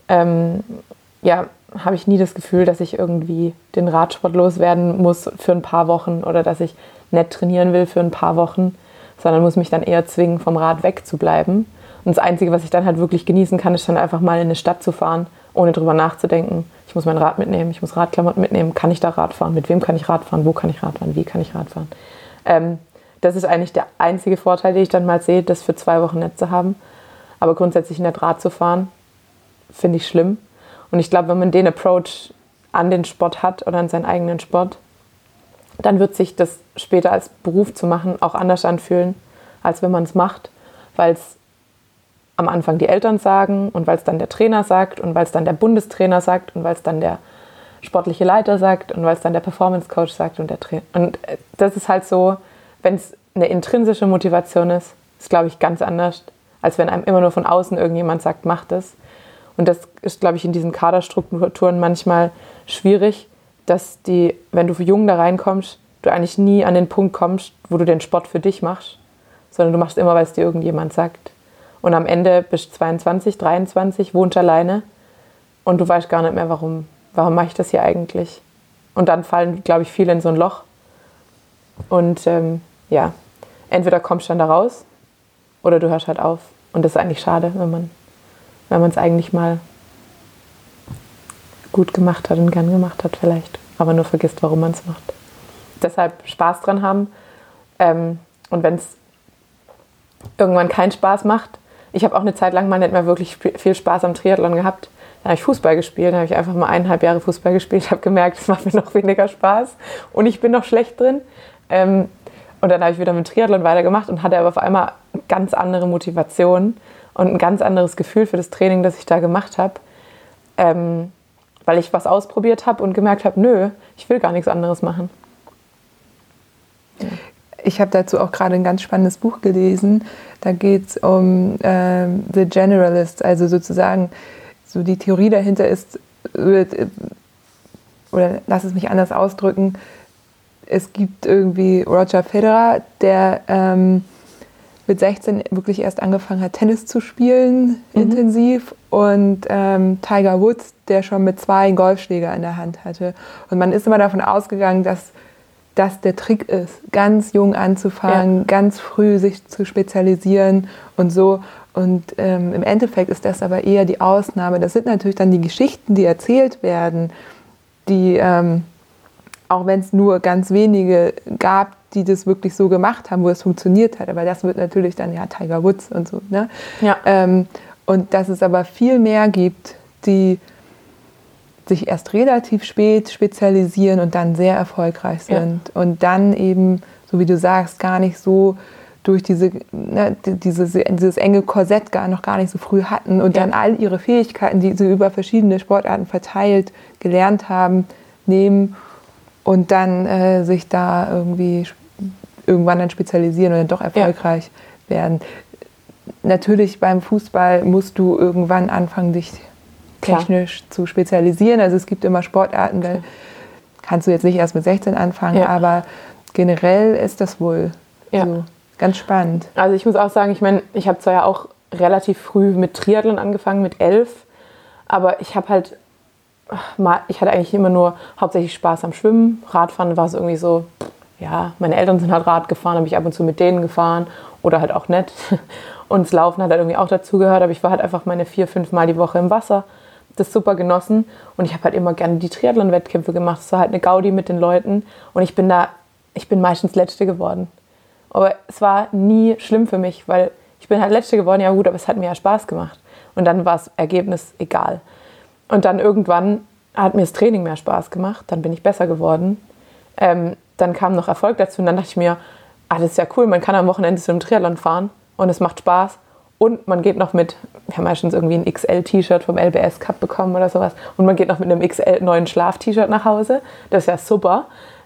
habe ich nie das Gefühl, dass ich irgendwie den Radsport loswerden muss für ein paar Wochen oder dass ich nicht trainieren will für ein paar Wochen, sondern muss mich dann eher zwingen, vom Rad wegzubleiben. Und das Einzige, was ich dann halt wirklich genießen kann, ist dann einfach mal in eine Stadt zu fahren, ohne drüber nachzudenken. Ich muss mein Rad mitnehmen, ich muss Radklamotten mitnehmen. Kann ich da Rad fahren? Mit wem kann ich Rad fahren? Wo kann ich Rad fahren? Wie kann ich Rad fahren? Das ist eigentlich der einzige Vorteil, den ich dann mal sehe, das für 2 Wochen nicht zu haben. Aber grundsätzlich nicht Rad zu fahren, finde ich schlimm. Und ich glaube, wenn man den Approach an den Sport hat oder an seinen eigenen Sport, dann wird sich das später als Beruf zu machen auch anders anfühlen, als wenn man es macht, weil es am Anfang die Eltern sagen und weil es dann der Trainer sagt und weil es dann der Bundestrainer sagt und weil es dann der sportliche Leiter sagt und weil es dann der Performance Coach sagt und der Trainer. Und das ist halt so, wenn es eine intrinsische Motivation ist glaube ich, ganz anders, als wenn einem immer nur von außen irgendjemand sagt, mach das. Und das ist, glaube ich, in diesen Kaderstrukturen manchmal schwierig, dass wenn du jung da reinkommst, du eigentlich nie an den Punkt kommst, wo du den Sport für dich machst, sondern du machst immer, weil es dir irgendjemand sagt. Und am Ende bist du 22, 23, wohnst alleine und du weißt gar nicht mehr, warum mache ich das hier eigentlich? Und dann fallen, glaube ich, viele in so ein Loch. Und entweder kommst du dann da raus oder du hörst halt auf. Und das ist eigentlich schade, wenn man es eigentlich mal gut gemacht hat und gern gemacht hat vielleicht, aber nur vergisst, warum man es macht. Deshalb Spaß dran haben. Und wenn es irgendwann keinen Spaß macht, ich habe auch eine Zeit lang mal nicht mehr wirklich viel Spaß am Triathlon gehabt. Dann habe ich Fußball gespielt, dann habe ich einfach mal 1,5 Jahre Fußball gespielt, habe gemerkt, es macht mir noch weniger Spaß und ich bin noch schlecht drin. Und dann habe ich wieder mit Triathlon weitergemacht und hatte aber auf einmal eine ganz andere Motivation und ein ganz anderes Gefühl für das Training, das ich da gemacht habe, weil ich was ausprobiert habe und gemerkt habe, nö, ich will gar nichts anderes machen. Ja. Ich habe dazu auch gerade ein ganz spannendes Buch gelesen. Da geht es um The Generalist, also sozusagen so die Theorie dahinter ist, oder lass es mich anders ausdrücken, es gibt irgendwie Roger Federer, der mit 16 wirklich erst angefangen hat, Tennis zu spielen, intensiv, und Tiger Woods, der schon mit 2 einen Golfschläger in der Hand hatte. Und man ist immer davon ausgegangen, dass das der Trick ist, ganz jung anzufangen, ganz früh sich zu spezialisieren und so. Und im Endeffekt ist das aber eher die Ausnahme. Das sind natürlich dann die Geschichten, die erzählt werden, die, auch wenn es nur ganz wenige gab, die das wirklich so gemacht haben, wo es funktioniert hat. Aber das wird natürlich dann Tiger Woods und so. Ne? Ja. Und dass es aber viel mehr gibt, die sich erst relativ spät spezialisieren und dann sehr erfolgreich sind. Ja. Und dann eben, so wie du sagst, gar nicht so durch dieses enge Korsett noch gar nicht so früh hatten und dann all ihre Fähigkeiten, die sie über verschiedene Sportarten verteilt gelernt haben, nehmen und dann sich da irgendwie irgendwann dann spezialisieren und dann doch erfolgreich werden. Natürlich beim Fußball musst du irgendwann anfangen, dich technisch zu spezialisieren. Also es gibt immer Sportarten, da kannst du jetzt nicht erst mit 16 anfangen, aber generell ist das wohl so ganz spannend. Also ich muss auch sagen, ich meine, ich habe zwar ja auch relativ früh mit Triathlon angefangen, mit 11, aber ich hatte eigentlich immer nur hauptsächlich Spaß am Schwimmen. Radfahren war es irgendwie so, ja, meine Eltern sind halt Rad gefahren, habe ich ab und zu mit denen gefahren oder halt auch nicht. Und das Laufen hat halt irgendwie auch dazugehört, aber ich war halt einfach meine 4-5 Mal die Woche im Wasser. Das super genossen und ich habe halt immer gerne die Triathlon-Wettkämpfe gemacht. Es war halt eine Gaudi mit den Leuten und ich bin meistens Letzte geworden. Aber es war nie schlimm für mich, weil ich bin halt Letzte geworden, ja gut, aber es hat mir ja Spaß gemacht. Und dann war das Ergebnis egal. Und dann irgendwann hat mir das Training mehr Spaß gemacht, dann bin ich besser geworden. Dann kam noch Erfolg dazu und dann dachte ich mir, das ist ja cool, man kann am Wochenende zu einem Triathlon fahren und es macht Spaß. Und man geht noch wir haben meistens irgendwie ein XL-T-Shirt vom LBS Cup bekommen oder sowas. Und man geht noch mit einem XL neuen Schlaf-T-Shirt nach Hause. Das ist ja super.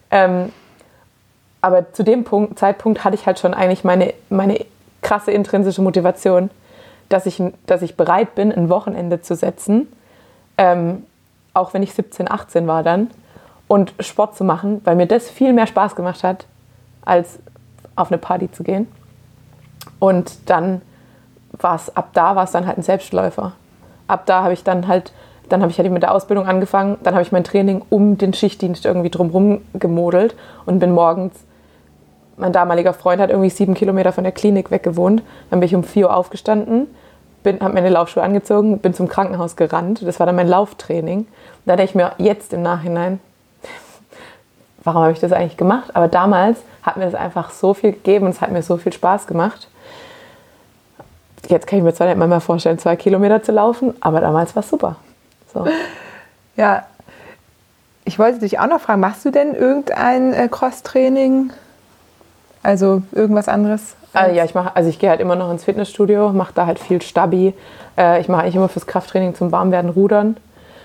Aber zu dem Zeitpunkt hatte ich halt schon eigentlich meine krasse intrinsische Motivation, dass ich bereit bin, ein Wochenende zu setzen, auch wenn ich 17, 18 war dann, und Sport zu machen, weil mir das viel mehr Spaß gemacht hat, als auf eine Party zu gehen. Und dann ab da war es dann halt ein Selbstläufer. Ab da habe ich dann halt mit der Ausbildung angefangen, dann habe ich mein Training um den Schichtdienst irgendwie drumherum gemodelt und bin morgens, mein damaliger Freund hat irgendwie 7 Kilometer von der Klinik weg gewohnt, dann bin ich um 4 Uhr aufgestanden, habe meine Laufschuhe angezogen, bin zum Krankenhaus gerannt, das war dann mein Lauftraining. Da denke ich mir jetzt im Nachhinein, warum habe ich das eigentlich gemacht? Aber damals hat mir das einfach so viel gegeben und es hat mir so viel Spaß gemacht. Jetzt kann ich mir zwar nicht mehr vorstellen, 2 Kilometer zu laufen, aber damals war es super. So. Ja, ich wollte dich auch noch fragen, machst du denn irgendein Cross-Training? Also irgendwas anderes? Ich gehe halt immer noch ins Fitnessstudio, mache da halt viel Stabi. Ich mache eigentlich immer fürs Krafttraining zum Warmwerden Rudern.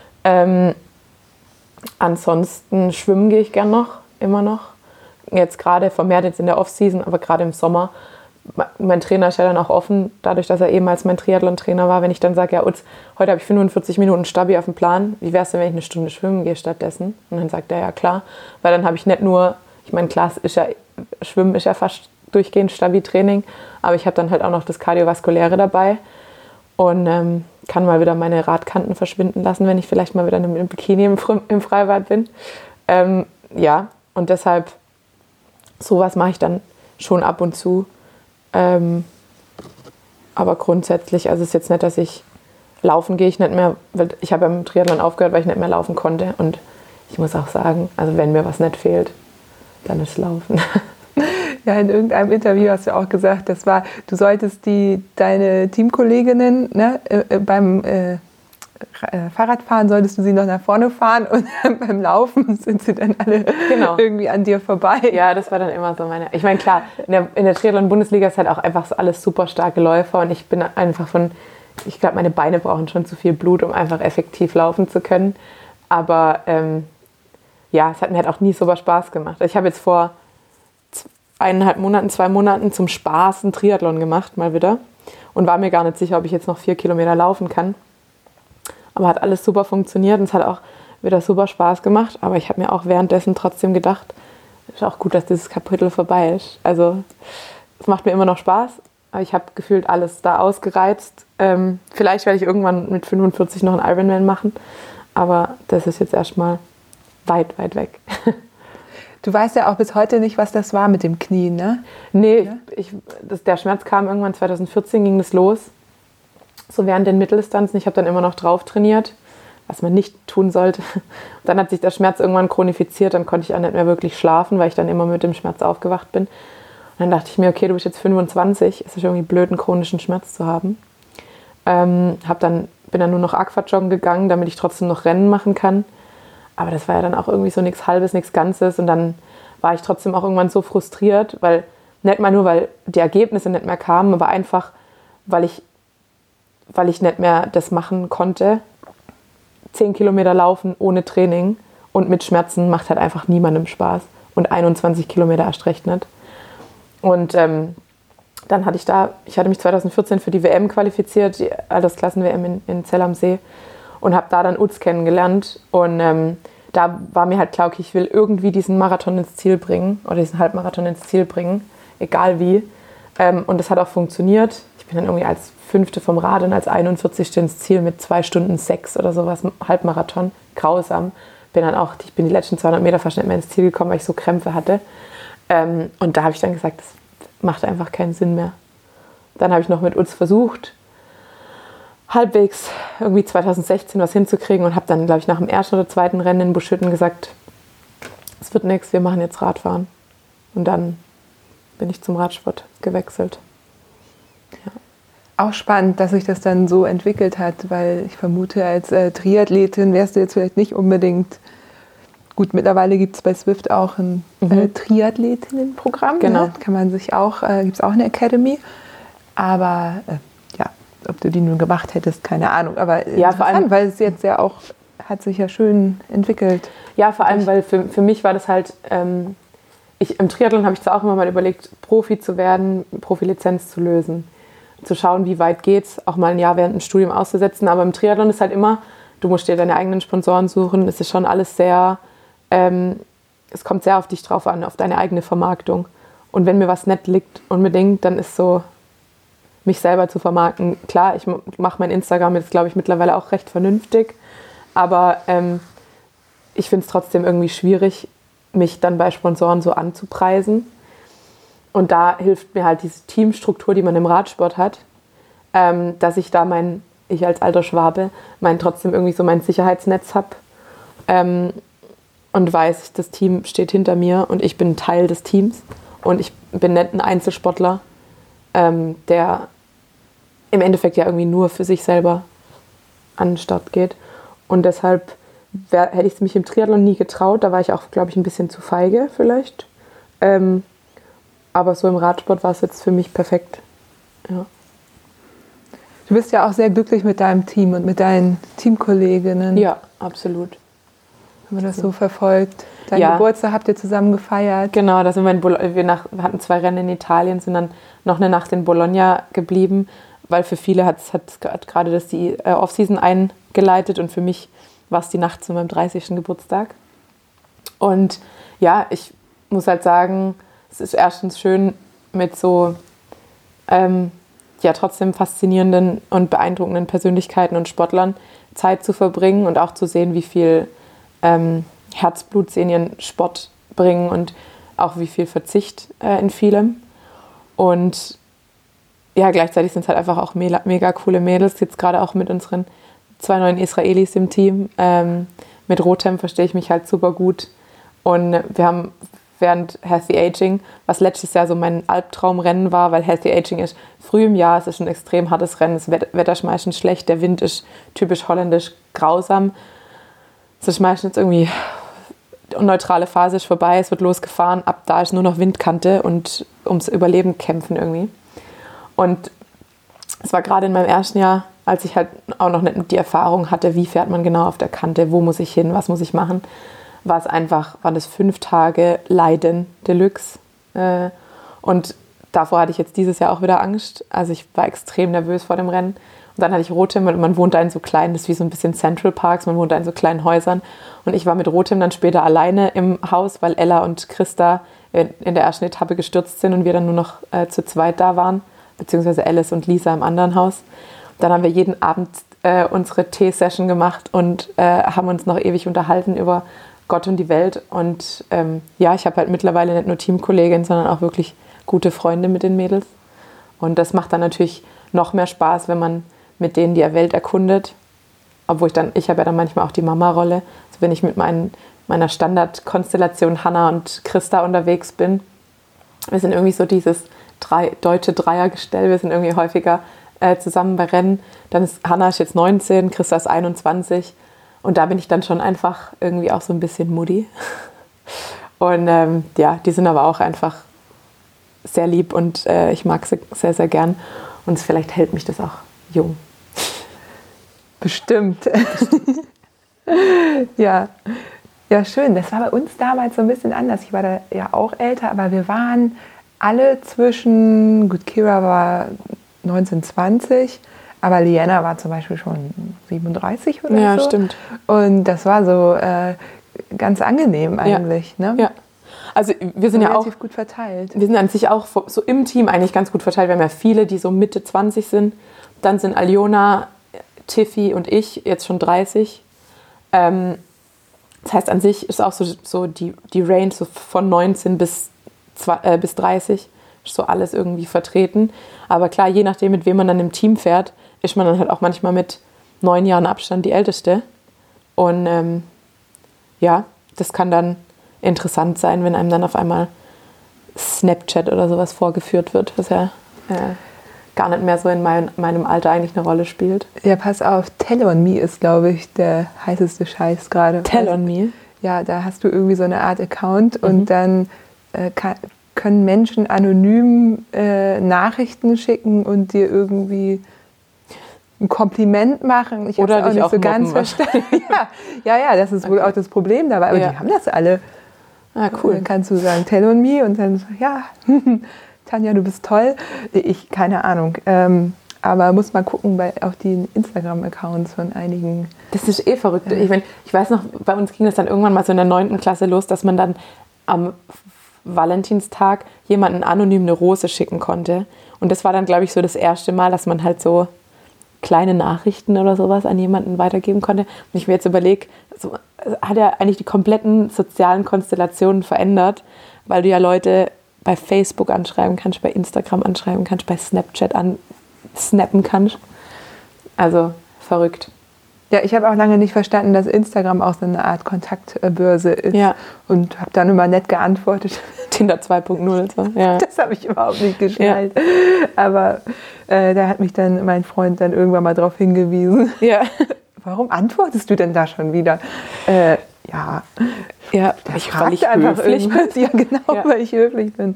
Ansonsten schwimmen gehe ich immer noch. Jetzt gerade vermehrt jetzt in der Off-Season, aber gerade im Sommer. Mein Trainer ist ja dann auch offen, dadurch, dass er ehemals mein Triathlon-Trainer war. Wenn ich dann sage, ja, Utz, heute habe ich 45 Minuten Stabi auf dem Plan, wie wäre es denn, wenn ich eine Stunde schwimmen gehe stattdessen? Und dann sagt er, ja klar, weil dann habe ich nicht nur, ich meine, klar, Schwimmen ist ja fast durchgehend Stabi-Training, aber ich habe dann halt auch noch das Kardiovaskuläre dabei und kann mal wieder meine Radkanten verschwinden lassen, wenn ich vielleicht mal wieder in einem Bikini im Freibad bin. Und deshalb, sowas mache ich dann schon ab und zu. Aber grundsätzlich, also es ist jetzt nicht, dass laufen gehe ich nicht mehr, weil ich habe im Triathlon aufgehört, weil ich nicht mehr laufen konnte. Und ich muss auch sagen, also wenn mir was nicht fehlt, dann ist Laufen. Ja, in irgendeinem Interview hast du auch gesagt, du solltest deine Teamkolleginnen beim Fahrradfahren solltest du sie noch nach vorne fahren und beim Laufen sind sie dann alle irgendwie an dir vorbei. Ja, das war dann immer so ich meine, klar, in der Triathlon-Bundesliga ist halt auch einfach so alles super starke Läufer und ich bin einfach ich glaube, meine Beine brauchen schon zu viel Blut, um einfach effektiv laufen zu können. Aber es hat mir halt auch nie super Spaß gemacht. Ich habe jetzt vor 2 Monaten zum Spaß einen Triathlon gemacht, mal wieder. Und war mir gar nicht sicher, ob ich jetzt noch 4 Kilometer laufen kann. Aber hat alles super funktioniert und es hat auch wieder super Spaß gemacht. Aber ich habe mir auch währenddessen trotzdem gedacht, ist auch gut, dass dieses Kapitel vorbei ist. Also es macht mir immer noch Spaß, aber ich habe gefühlt alles da ausgereizt. Vielleicht werde ich irgendwann mit 45 noch einen Ironman machen, aber das ist jetzt erstmal weit, weit weg. Du weißt ja auch bis heute nicht, was das war mit dem Knie, ne? Nee, ja? Der Schmerz kam irgendwann 2014, ging das los. So während den Mitteldistanzen. Ich habe dann immer noch drauf trainiert, was man nicht tun sollte. Dann hat sich der Schmerz irgendwann chronifiziert, dann konnte ich auch nicht mehr wirklich schlafen, weil ich dann immer mit dem Schmerz aufgewacht bin. Und dann dachte ich mir, okay, du bist jetzt 25, es ist irgendwie blöd, einen chronischen Schmerz zu haben. Bin dann nur noch Aquajoggen gegangen, damit ich trotzdem noch Rennen machen kann. Aber das war ja dann auch irgendwie so nichts Halbes, nichts Ganzes. Und dann war ich trotzdem auch irgendwann so frustriert, weil nicht mal nur, weil die Ergebnisse nicht mehr kamen, aber einfach, weil ich nicht mehr das machen konnte. 10 Kilometer laufen ohne Training und mit Schmerzen macht halt einfach niemandem Spaß. Und 21 Kilometer erst recht nicht. Und dann hatte ich hatte mich 2014 für die WM qualifiziert, die Altersklassen-WM in Zell am See, und habe da dann Utz kennengelernt. Und da war mir halt klar, okay, ich will irgendwie diesen Marathon ins Ziel bringen oder diesen Halbmarathon ins Ziel bringen, egal wie. Und das hat auch funktioniert. Ich bin dann irgendwie als 5. vom Rad und als 41. ins Ziel mit 2 Stunden 6 oder sowas, Halbmarathon, grausam. Ich bin die letzten 200 Meter fast nicht mehr ins Ziel gekommen, weil ich so Krämpfe hatte. Und da habe ich dann gesagt, das macht einfach keinen Sinn mehr. Dann habe ich noch mit Utz versucht, halbwegs irgendwie 2016 was hinzukriegen und habe dann, glaube ich, nach dem ersten oder zweiten Rennen in Buschütten gesagt, es wird nichts, wir machen jetzt Radfahren. Und dann bin ich zum Radsport gewechselt. Ja. Auch spannend, dass sich das dann so entwickelt hat, weil ich vermute, als Triathletin wärst du jetzt vielleicht nicht unbedingt... Gut, mittlerweile gibt es bei Zwift auch ein Triathletinnenprogramm. Genau. Ne? Kann man sich auch, gibt es auch eine Academy. Aber ob du die nun gemacht hättest, keine Ahnung. Aber ja, vor allem, weil es jetzt ja auch, hat sich ja schön entwickelt. Ja, vor allem, weil für mich war das halt, im Triathlon habe ich zwar auch immer mal überlegt, Profi zu werden, Profilizenz zu lösen, zu schauen, wie weit geht's, auch mal ein Jahr während dem Studium auszusetzen. Aber im Triathlon ist halt immer, du musst dir deine eigenen Sponsoren suchen. Es ist schon alles sehr, es kommt sehr auf dich drauf an, auf deine eigene Vermarktung. Und wenn mir was nicht liegt unbedingt, dann ist so, mich selber zu vermarkten. Klar, ich mache mein Instagram jetzt, glaube ich, mittlerweile auch recht vernünftig. Aber ich finde es trotzdem irgendwie schwierig, mich dann bei Sponsoren so anzupreisen. Und da hilft mir halt diese Teamstruktur, die man im Radsport hat, dass ich da ich als alter Schwabe, trotzdem irgendwie so mein Sicherheitsnetz habe und weiß, das Team steht hinter mir und ich bin Teil des Teams und ich bin nicht ein Einzelsportler, der im Endeffekt ja irgendwie nur für sich selber an den Start geht. Und deshalb hätte ich es mich im Triathlon nie getraut. Da war ich auch, glaube ich, ein bisschen zu feige vielleicht. Aber so im Radsport war es jetzt für mich perfekt. Ja. Du bist ja auch sehr glücklich mit deinem Team und mit deinen Teamkolleginnen. Ja, absolut. Wenn man das so verfolgt. Deinen Geburtstag habt ihr zusammen gefeiert. Genau, da sind wir hatten 2 Rennen in Italien, sind dann noch eine Nacht in Bologna geblieben, weil für viele hat gerade das die Off-Season eingeleitet und für mich war es die Nacht zu meinem 30. Geburtstag. Und ja, ich muss halt sagen, es ist erstens schön mit so trotzdem faszinierenden und beeindruckenden Persönlichkeiten und Sportlern Zeit zu verbringen und auch zu sehen, wie viel Herzblut sie in ihren Sport bringen und auch wie viel Verzicht in vielem. Und ja, gleichzeitig sind es halt einfach auch mega coole Mädels, jetzt gerade auch mit unseren 2 neuen Israelis im Team. Mit Rotem verstehe ich mich halt super gut. Und wir haben während Healthy Aging, was letztes Jahr so mein Albtraumrennen war, weil Healthy Aging ist früh im Jahr, es ist ein extrem hartes Rennen, das Wetter ist meistens schlecht, der Wind ist typisch holländisch grausam. Es ist meistens irgendwie, die neutrale Phase ist vorbei, es wird losgefahren, ab da ist nur noch Windkante und ums Überleben kämpfen irgendwie. Und es war gerade in meinem ersten Jahr, als ich halt auch noch nicht die Erfahrung hatte, wie fährt man genau auf der Kante, wo muss ich hin, was muss ich machen, waren das 5 Tage Leiden Deluxe. Und davor hatte ich jetzt dieses Jahr auch wieder Angst. Also ich war extrem nervös vor dem Rennen. Und dann hatte ich Rotem, man wohnt da in so kleinen, das ist wie so ein bisschen Central Parks, man wohnt da in so kleinen Häusern. Und ich war mit Rotem dann später alleine im Haus, weil Ella und Christa in der ersten Etappe gestürzt sind und wir dann nur noch zu zweit da waren, beziehungsweise Alice und Lisa im anderen Haus. Dann haben wir jeden Abend unsere Tee-Session gemacht und haben uns noch ewig unterhalten über Gott und die Welt. Und ich habe halt mittlerweile nicht nur Teamkolleginnen, sondern auch wirklich gute Freunde mit den Mädels. Und das macht dann natürlich noch mehr Spaß, wenn man mit denen die Welt erkundet. Obwohl ich habe ja dann manchmal auch die Mama-Rolle. Also wenn ich mit meiner Standardkonstellation Hannah und Christa unterwegs bin. Wir sind irgendwie so dieses deutsche Dreiergestell. Wir sind irgendwie häufiger zusammen bei Rennen. Dann ist Hannah ist jetzt 19, Christa ist 21. Und da bin ich dann schon einfach irgendwie auch so ein bisschen moody. Und die sind aber auch einfach sehr lieb und ich mag sie sehr, sehr gern. Und vielleicht hält mich das auch jung. Bestimmt. Ja, schön. Das war bei uns damals so ein bisschen anders. Ich war da ja auch älter, aber wir waren alle zwischen, gut, Kira war 19, 20, aber Liana war zum Beispiel schon 37 oder so. Ja, stimmt. Und das war so ganz angenehm eigentlich. Ja. Ne? Ja. Also wir sind ja auch relativ gut verteilt. Wir sind an sich auch so im Team eigentlich ganz gut verteilt. Wir haben ja viele, die so Mitte 20 sind. Dann sind Aljona, Tiffy und ich jetzt schon 30. Das heißt, an sich ist auch so die Range so von 19 bis 30 ist so alles irgendwie vertreten. Aber klar, je nachdem, mit wem man dann im Team fährt, ist man dann halt auch manchmal mit 9 Jahren Abstand die Älteste. Und ja, das kann dann interessant sein, wenn einem dann auf einmal Snapchat oder sowas vorgeführt wird, was ja gar nicht mehr so in meinem Alter eigentlich eine Rolle spielt. Ja, pass auf, Tell on Me ist, glaube ich, der heißeste Scheiß gerade. Tell on Me? Ja, da hast du irgendwie so eine Art Account und dann können Menschen anonym Nachrichten schicken und dir irgendwie ein Kompliment machen. Ich habe es auch nicht so ganz verstanden. Ja, das ist wohl auch das Problem dabei. Aber die haben das alle. Ah, cool. Und dann kannst du sagen, Tell on Me und dann, ja, Tanja, du bist toll. Ich, keine Ahnung. Aber muss mal gucken auf die Instagram-Accounts von einigen. Das ist verrückt. Ich weiß noch, bei uns ging das dann irgendwann mal so in der 9. Klasse los, dass man dann am Valentinstag jemanden anonym eine Rose schicken konnte. Und das war dann, glaube ich, so das erste Mal, dass man halt so kleine Nachrichten oder sowas an jemanden weitergeben konnte. Und ich mir jetzt überlege, so, hat ja eigentlich die kompletten sozialen Konstellationen verändert, weil du ja Leute bei Facebook anschreiben kannst, bei Instagram anschreiben kannst, bei Snapchat snappen kannst. Also verrückt. Ja, ich habe auch lange nicht verstanden, dass Instagram auch so eine Art Kontaktbörse ist. Ja. Und habe dann immer nett geantwortet. Tinder 2.0. So. Ja. Das habe ich überhaupt nicht geschnallt. Ja. Aber da hat mich dann mein Freund dann irgendwann mal darauf hingewiesen. Ja. Warum antwortest du denn da schon wieder? Ja, ich frage einfach höflich. Ja, genau, weil ich höflich bin.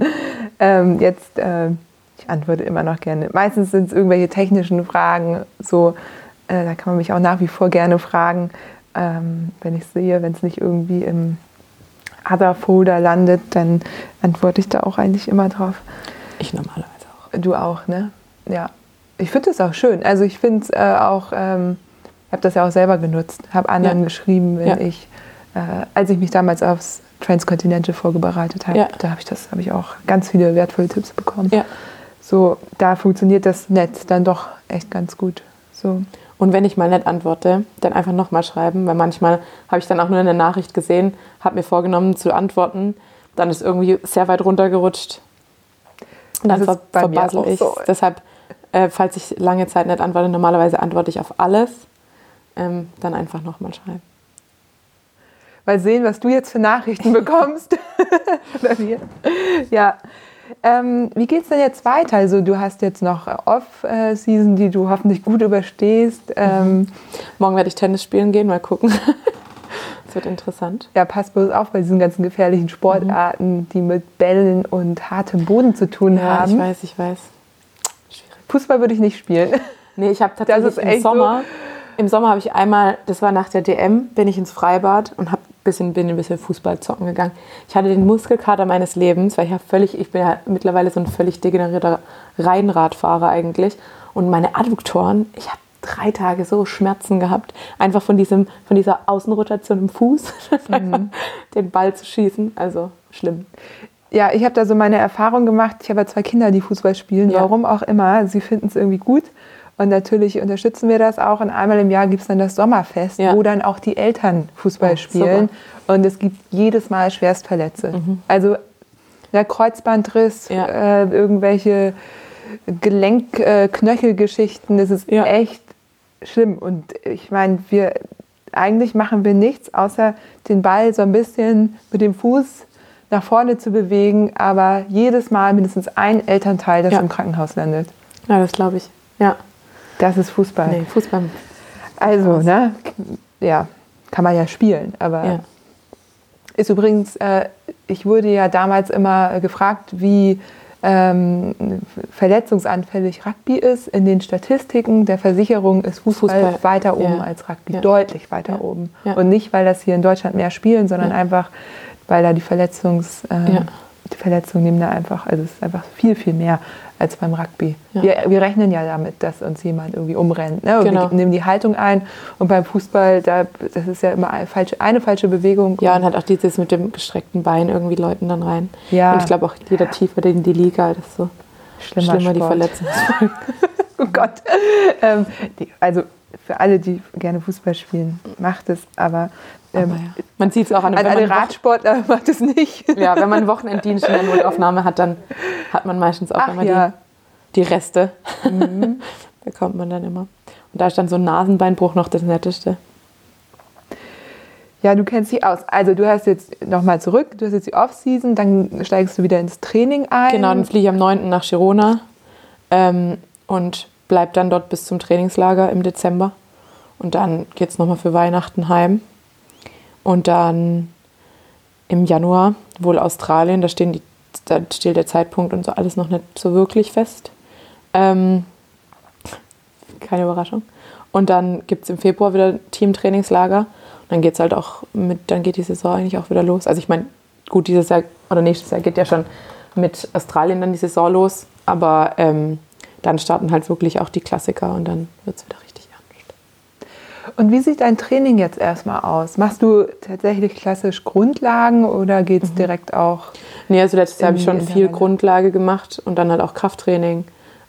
Ich antworte immer noch gerne. Meistens sind es irgendwelche technischen Fragen, so, da kann man mich auch nach wie vor gerne fragen, wenn ich sehe, wenn es nicht irgendwie im Other-Folder landet, dann antworte ich da auch eigentlich immer drauf. Ich normalerweise auch. Du auch, ne? Ja. Ich finde das auch schön. Also ich finde es auch, ich habe das ja auch selber genutzt, habe anderen geschrieben, wenn als ich mich damals aufs Transcontinental vorbereitet habe, da habe ich auch ganz viele wertvolle Tipps bekommen. Ja. So, da funktioniert das Netz dann doch echt ganz gut. So. Und wenn ich mal nicht antworte, dann einfach nochmal schreiben, weil manchmal habe ich dann auch nur eine Nachricht gesehen, habe mir vorgenommen zu antworten, dann ist irgendwie sehr weit runtergerutscht und dann verbassel ich. So. Deshalb, falls ich lange Zeit nicht antworte, normalerweise antworte ich auf alles, dann einfach nochmal schreiben. Mal sehen, was du jetzt für Nachrichten bekommst. Ja. Wie geht's denn jetzt weiter? Also du hast jetzt noch Off-Season, die du hoffentlich gut überstehst. Morgen werde ich Tennis spielen gehen, mal gucken. Das wird interessant. Ja, pass bloß auf bei diesen ganzen gefährlichen Sportarten, die mit Bällen und hartem Boden zu tun haben. Ich weiß. Schwierig. Fußball würde ich nicht spielen. Nee, ich habe tatsächlich im Sommer habe ich einmal, das war nach der DM, bin ich ins Freibad und bin ein bisschen Fußball zocken gegangen. Ich hatte den Muskelkater meines Lebens, weil ich bin ja mittlerweile so ein völlig degenerierter Rennradfahrer eigentlich. Und meine Adduktoren, ich habe 3 Tage so Schmerzen gehabt, einfach von dieser Außenrotation im Fuß, den Ball zu schießen. Also schlimm. Ja, ich habe da so meine Erfahrung gemacht. Ich habe ja 2 Kinder, die Fußball spielen, warum auch immer. Sie finden es irgendwie gut. Und natürlich unterstützen wir das auch. Und einmal im Jahr gibt es dann das Sommerfest, wo dann auch die Eltern Fußball spielen. Super. Und es gibt jedes Mal Schwerstverletzte. Also der Kreuzbandriss, irgendwelche Knöchelgeschichten. Das ist echt schlimm. Und ich meine, eigentlich machen wir nichts, außer den Ball so ein bisschen mit dem Fuß nach vorne zu bewegen. Aber jedes Mal mindestens ein Elternteil, das im Krankenhaus landet. Ja, das glaube ich. Ja. Das ist Fußball. Nee, Fußball. Also, ne? Ja, kann man ja spielen. Aber ist übrigens, ich wurde ja damals immer gefragt, wie verletzungsanfällig Rugby ist. In den Statistiken der Versicherung ist Fußball weiter oben als Rugby. Deutlich weiter oben. Ja. Und nicht, weil das hier in Deutschland mehr spielen, sondern einfach, weil da die Verletzungsrate die Verletzungen nehmen da einfach, also es ist einfach viel, viel mehr als beim Rugby. Ja. Wir rechnen ja damit, dass uns jemand irgendwie umrennt. Ne? Und Genau. wir nehmen die Haltung ein. Und beim Fußball, das ist ja immer eine falsche Bewegung. Ja, und hat auch dieses mit dem gestreckten Bein irgendwie Leuten dann rein. Ja. Und ich glaube auch jeder tiefer in die Liga, desto schlimmer die Sport. Verletzungsfolgen. Oh Gott. Also für alle, die gerne Fußball spielen, macht es. Aber Ja. Man sieht es auch an an alle Radsportler macht es nicht. Ja, wenn man einen Wochenenddienst in der Notaufnahme hat, dann hat man meistens auch immer ja. die Reste. Bekommt man dann immer. Und da ist dann so ein Nasenbeinbruch noch das Netteste. Ja, du kennst dich aus. Also du hast jetzt nochmal zurück, du hast jetzt die Off-Season, dann steigst du wieder ins Training ein. Genau, dann fliege ich am 9. nach Girona und bleib dann dort bis zum Trainingslager im Dezember. Und dann geht es nochmal für Weihnachten heim. Und dann im Januar wohl Australien, da steht der Zeitpunkt und so alles noch nicht so wirklich fest. Keine Überraschung. Und dann gibt es im Februar wieder Teamtrainingslager. Und dann geht es halt auch dann geht die Saison eigentlich auch wieder los. Also ich meine, gut, dieses Jahr oder nächstes Jahr geht ja schon mit Australien dann die Saison los. Aber dann starten halt wirklich auch die Klassiker und dann wird es wieder richtig ernst. Und wie sieht dein Training jetzt erstmal aus? Machst du tatsächlich klassisch Grundlagen oder geht es direkt auch? Nee, also letztes Jahr habe ich schon viel Intervalle? Grundlage gemacht und dann halt auch Krafttraining.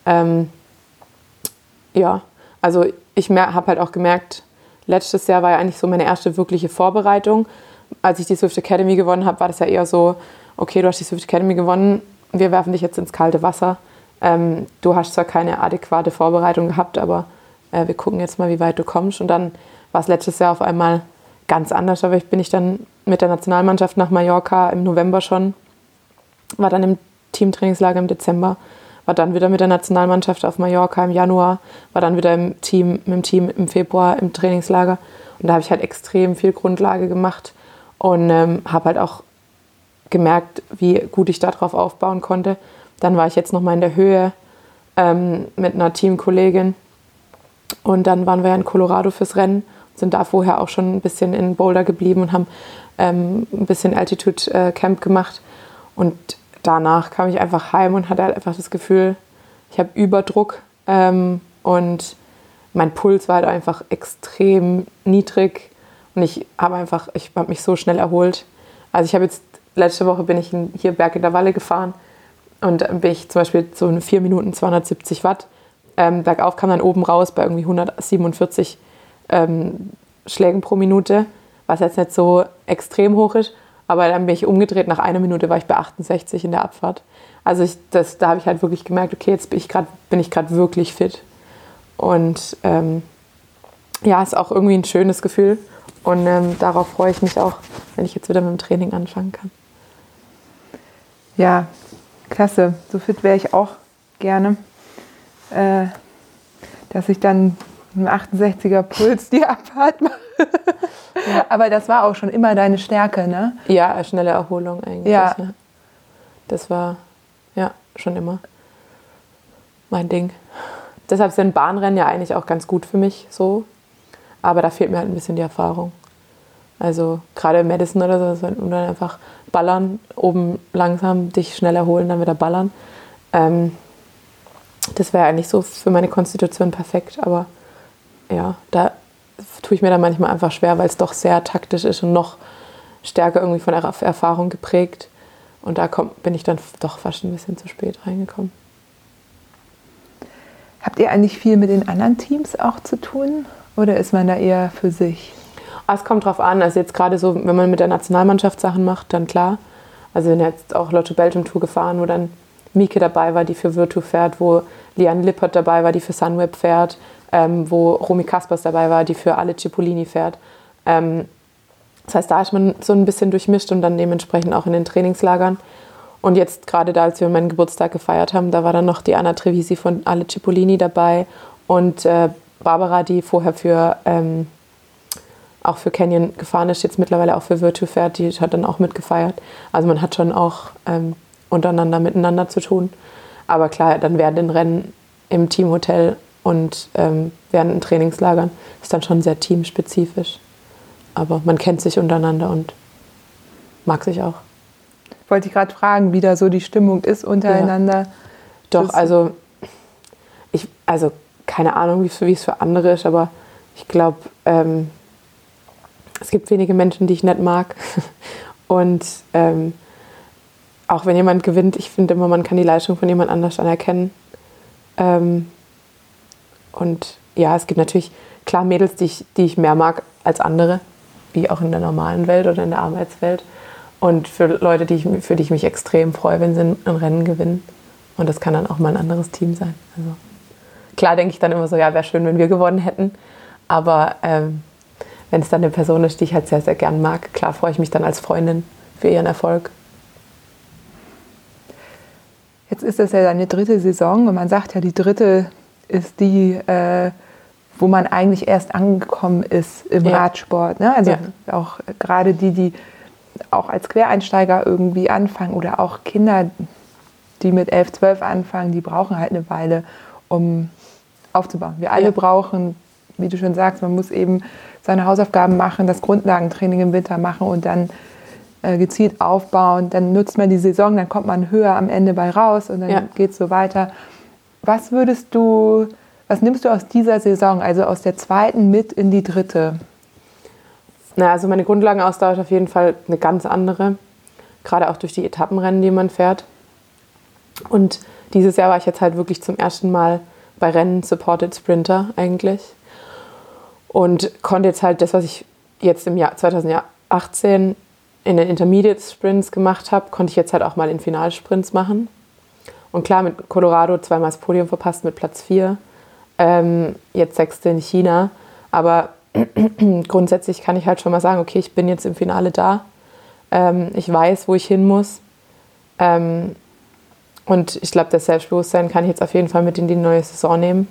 Ja, also ich habe halt auch gemerkt, letztes Jahr war ja eigentlich so meine erste wirkliche Vorbereitung. Als ich die Swift Academy gewonnen habe, war das ja eher so, okay, du hast die Swift Academy gewonnen, wir werfen dich jetzt ins kalte Wasser. Du hast zwar keine adäquate Vorbereitung gehabt, aber wir gucken jetzt mal, wie weit du kommst. Und dann war es letztes Jahr auf einmal ganz anders. Aber bin ich dann mit der Nationalmannschaft nach Mallorca im November schon, war dann im Teamtrainingslager im Dezember, war dann wieder mit der Nationalmannschaft auf Mallorca im Januar, war dann wieder mit dem Team im Februar im Trainingslager. Und da habe ich halt extrem viel Grundlage gemacht und habe halt auch gemerkt, wie gut ich darauf aufbauen konnte. Dann war ich jetzt nochmal in der Höhe mit einer Teamkollegin. Und dann waren wir ja in Colorado fürs Rennen, sind da vorher auch schon ein bisschen in Boulder geblieben und haben ein bisschen Altitude Camp gemacht. Und danach kam ich einfach heim und hatte halt einfach das Gefühl, ich habe Überdruck und mein Puls war halt einfach extrem niedrig und ich habe mich so schnell erholt. Also ich habe jetzt, letzte Woche bin ich hier Berg in der Walle gefahren und bin ich zum Beispiel so in 4 Minuten 270 Watt. Bergauf kam dann oben raus bei irgendwie 147 Schlägen pro Minute, was jetzt nicht so extrem hoch ist, aber dann bin ich umgedreht, nach 1 Minute war ich bei 68 in der Abfahrt. Also da habe ich halt wirklich gemerkt, okay, jetzt bin ich gerade wirklich fit. Und ja, ist auch irgendwie ein schönes Gefühl und darauf freue ich mich auch, wenn ich jetzt wieder mit dem Training anfangen kann. Ja, klasse. So fit wäre ich auch gerne. Dass ich dann mit einem 68er Puls die Abfahrt mache. Ja. Aber das war auch schon immer deine Stärke, ne? Ja, schnelle Erholung eigentlich. Ja. Ja. Das war ja schon immer mein Ding. Deshalb sind Bahnrennen ja eigentlich auch ganz gut für mich so. Aber da fehlt mir halt ein bisschen die Erfahrung. Also gerade im Madison oder so, und dann einfach ballern, oben langsam, dich schnell erholen, dann wieder ballern. Das wäre eigentlich so für meine Konstitution perfekt, aber ja, da tue ich mir dann manchmal einfach schwer, weil es doch sehr taktisch ist und noch stärker irgendwie von der Erfahrung geprägt. Und da bin ich dann doch fast ein bisschen zu spät reingekommen. Habt ihr eigentlich viel mit den anderen Teams auch zu tun oder ist man da eher für sich? Es kommt drauf an, also jetzt gerade so, wenn man mit der Nationalmannschaft Sachen macht, dann klar. Also wir sind jetzt auch Lotto Belgium Tour gefahren, wo dann Mieke dabei war, die für Virtu fährt, wo Liane Lippert dabei war, die für Sunweb fährt, wo Romy Kaspers dabei war, die für Ale Cipollini fährt. Das heißt, da ist man so ein bisschen durchmischt und dann dementsprechend auch in den Trainingslagern. Und jetzt gerade da, als wir meinen Geburtstag gefeiert haben, da war dann noch die Anna Trevisi von Ale Cipollini dabei und Barbara, die vorher auch für Canyon gefahren ist, jetzt mittlerweile auch für Virtu fährt, die hat dann auch mitgefeiert. Also man hat schon auch untereinander miteinander zu tun. Aber klar, dann während den Rennen im Teamhotel und während den Trainingslagern ist dann schon sehr teamspezifisch. Aber man kennt sich untereinander und mag sich auch. wollte ich gerade fragen, wie da so die Stimmung ist untereinander. Ja. Doch, also keine Ahnung, wie es für andere ist, aber ich glaube, es gibt wenige Menschen, die ich nicht mag. Und auch wenn jemand gewinnt, ich finde immer, man kann die Leistung von jemand anders anerkennen. Und ja, es gibt natürlich klar Mädels, die ich mehr mag als andere, wie auch in der normalen Welt oder in der Arbeitswelt. Und für Leute, für die ich mich extrem freue, wenn sie ein Rennen gewinnen. Und das kann dann auch mal ein anderes Team sein. Also klar denke ich dann immer so, ja, wäre schön, wenn wir gewonnen hätten. Aber wenn es dann eine Person ist, die ich halt sehr, sehr gern mag, klar freue ich mich dann als Freundin für ihren Erfolg. Jetzt ist das ja deine 3. Saison und man sagt ja, die 3. ist die, wo man eigentlich erst angekommen ist im Radsport. Ne? Also auch gerade die auch als Quereinsteiger irgendwie anfangen oder auch Kinder, die mit 11, 12 anfangen, die brauchen halt eine Weile, um aufzubauen. Wir alle brauchen, wie du schon sagst, man muss eben seine Hausaufgaben machen, das Grundlagentraining im Winter machen und dann gezielt aufbauen. Dann nutzt man die Saison, dann kommt man höher am Ende bei raus und dann geht es so weiter. Was nimmst du aus dieser Saison, also aus der 2. mit in die 3.? Na, also meine Grundlagenausdauer ist auf jeden Fall eine ganz andere. Gerade auch durch die Etappenrennen, die man fährt. Und dieses Jahr war ich jetzt halt wirklich zum ersten Mal bei Rennen Supported Sprinter eigentlich. Und konnte jetzt halt das, was ich jetzt im Jahr 2018 in den Intermediate Sprints gemacht habe, konnte ich jetzt halt auch mal in Finalsprints machen. Und klar, mit Colorado zweimal das Podium verpasst mit Platz 4. Jetzt 6. in China. Aber grundsätzlich kann ich halt schon mal sagen, okay, ich bin jetzt im Finale da. Ich weiß, wo ich hin muss. Und ich glaube, das Selbstbewusstsein kann ich jetzt auf jeden Fall mit in die neue Saison nehmen.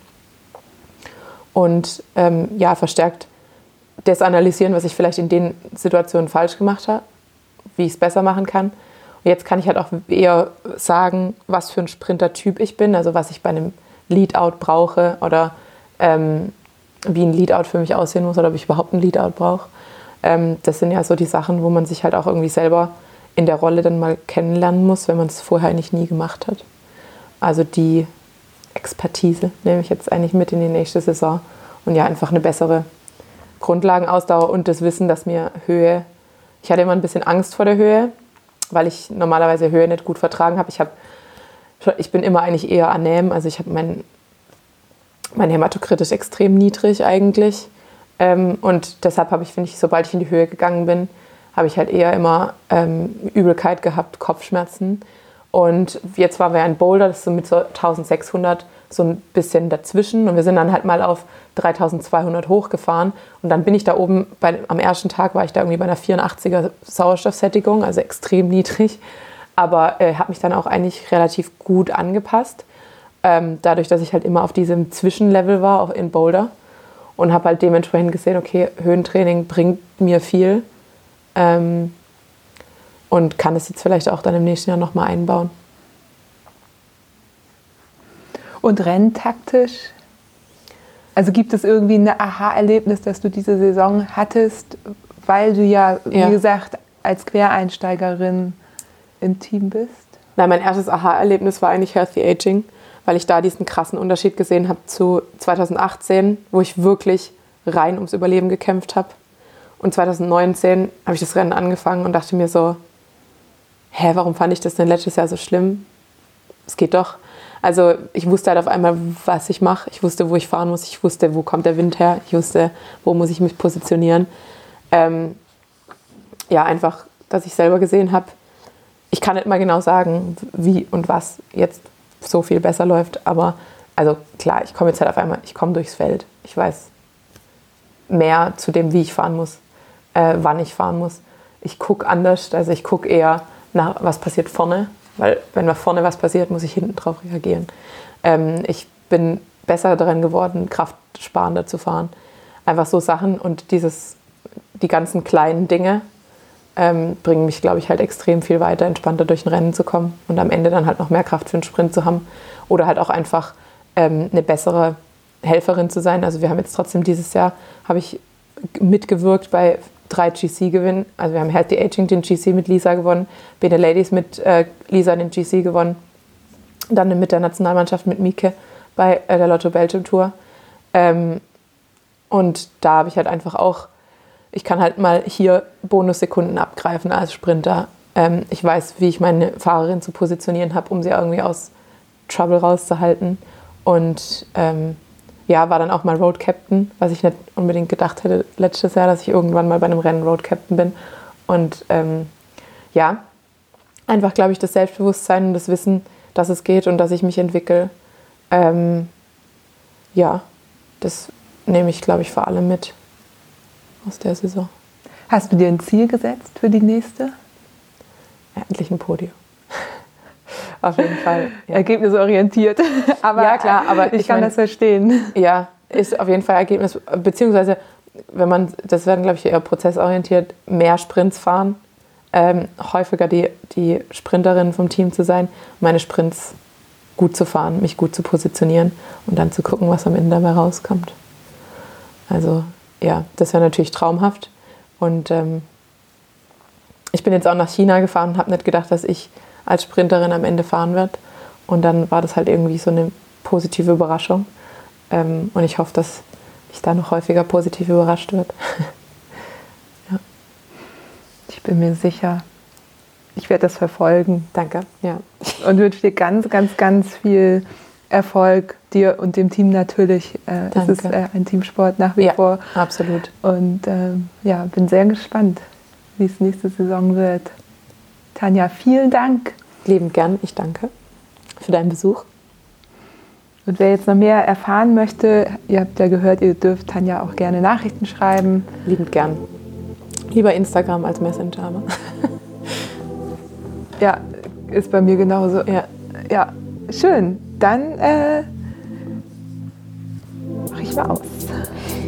Und verstärkt das analysieren, was ich vielleicht in den Situationen falsch gemacht habe, wie ich es besser machen kann. Und jetzt kann ich halt auch eher sagen, was für ein Sprintertyp ich bin, also was ich bei einem Leadout brauche oder wie ein Leadout für mich aussehen muss oder ob ich überhaupt ein Leadout brauche. Das sind ja so die Sachen, wo man sich halt auch irgendwie selber in der Rolle dann mal kennenlernen muss, wenn man es vorher eigentlich nie gemacht hat. Also die Expertise nehme ich jetzt eigentlich mit in die nächste Saison und ja, einfach eine bessere Grundlagenausdauer und das Wissen, dass mir Höhe, ich hatte immer ein bisschen Angst vor der Höhe, weil ich normalerweise Höhe nicht gut vertragen habe. Ich bin immer eigentlich eher anem, also ich habe mein Hämatokrit ist extrem niedrig eigentlich und deshalb habe ich, finde ich, sobald ich in die Höhe gegangen bin, habe ich halt eher immer Übelkeit gehabt, Kopfschmerzen. Und jetzt waren wir in Boulder, das ist so mit so 1600 so ein bisschen dazwischen. Und wir sind dann halt mal auf 3200 hochgefahren. Und dann bin ich da oben, am ersten Tag war ich da irgendwie bei einer 84er Sauerstoffsättigung, also extrem niedrig. Aber habe mich dann auch eigentlich relativ gut angepasst. Dadurch, dass ich halt immer auf diesem Zwischenlevel war, auch in Boulder. Und habe halt dementsprechend gesehen, okay, Höhentraining bringt mir viel. Und kann es jetzt vielleicht auch dann im nächsten Jahr nochmal einbauen. Und renntaktisch? Also gibt es irgendwie ein Aha-Erlebnis, das du diese Saison hattest, weil du ja, wie gesagt, als Quereinsteigerin im Team bist? Nein, mein erstes Aha-Erlebnis war eigentlich Healthy Aging, weil ich da diesen krassen Unterschied gesehen habe zu 2018, wo ich wirklich rein ums Überleben gekämpft habe. Und 2019 habe ich das Rennen angefangen und dachte mir so, warum fand ich das denn letztes Jahr so schlimm? Es geht doch. Also ich wusste halt auf einmal, was ich mache. Ich wusste, wo ich fahren muss. Ich wusste, wo kommt der Wind her. Ich wusste, wo muss ich mich positionieren. Einfach, dass ich selber gesehen habe. Ich kann nicht mal genau sagen, wie und was jetzt so viel besser läuft. Aber also klar, ich komme jetzt halt auf einmal, ich komme durchs Feld. Ich weiß mehr zu dem, wie ich fahren muss, wann ich fahren muss. Ich gucke anders, also ich gucke eher nach, was passiert vorne, weil wenn da vorne was passiert, muss ich hinten drauf reagieren. Ich bin besser darin geworden, kraftsparender zu fahren. Einfach so Sachen und die ganzen kleinen Dinge bringen mich, glaube ich, halt extrem viel weiter, entspannter durch ein Rennen zu kommen und am Ende dann halt noch mehr Kraft für einen Sprint zu haben oder halt auch einfach eine bessere Helferin zu sein. Also wir haben jetzt trotzdem dieses Jahr, habe ich mitgewirkt bei 3 GC-Gewinnen. Also wir haben Healthy Aging den GC mit Lisa gewonnen, Bene Ladies mit Lisa den GC gewonnen. Dann mit der Nationalmannschaft mit Mieke bei der Lotto Belgium Tour. Und da habe ich halt einfach auch, ich kann halt mal hier Bonussekunden abgreifen als Sprinter. Ich weiß, wie ich meine Fahrerin zu positionieren habe, um sie irgendwie aus Trouble rauszuhalten. Und war dann auch mal Road Captain, was ich nicht unbedingt gedacht hätte letztes Jahr, dass ich irgendwann mal bei einem Rennen Road Captain bin. Und einfach, glaube ich, das Selbstbewusstsein und das Wissen, dass es geht und dass ich mich entwickle. Das nehme ich, glaube ich, vor allem mit aus der Saison. Hast du dir ein Ziel gesetzt für die nächste? Ja, endlich ein Podium. Auf jeden Fall. Ja. Ergebnisorientiert. Aber ja, klar, aber ich kann das verstehen. Ja, ist auf jeden Fall Ergebnis, beziehungsweise, das werden, glaube ich, eher prozessorientiert, mehr Sprints fahren, häufiger die Sprinterin vom Team zu sein, meine Sprints gut zu fahren, mich gut zu positionieren und dann zu gucken, was am Ende dabei rauskommt. Also, ja, das wäre natürlich traumhaft. Und ich bin jetzt auch nach China gefahren und habe nicht gedacht, dass ich als Sprinterin am Ende fahren werde. Und dann war das halt irgendwie so eine positive Überraschung. Und ich hoffe, dass ich da noch häufiger positiv überrascht werde. Ja. Ich bin mir sicher, ich werde das verfolgen. Danke. Ja. Und wünsche dir ganz, ganz, ganz viel Erfolg, dir und dem Team natürlich. Es ist ein Teamsport nach wie vor. Absolut. Und bin sehr gespannt, wie es nächste Saison wird. Tanja, vielen Dank. Liebend gern, ich danke für deinen Besuch. Und wer jetzt noch mehr erfahren möchte, ihr habt ja gehört, ihr dürft Tanja auch gerne Nachrichten schreiben. Liebend gern. Lieber Instagram als Messenger. Aber ja, ist bei mir genauso. Ja, schön. Dann mache ich mal aus.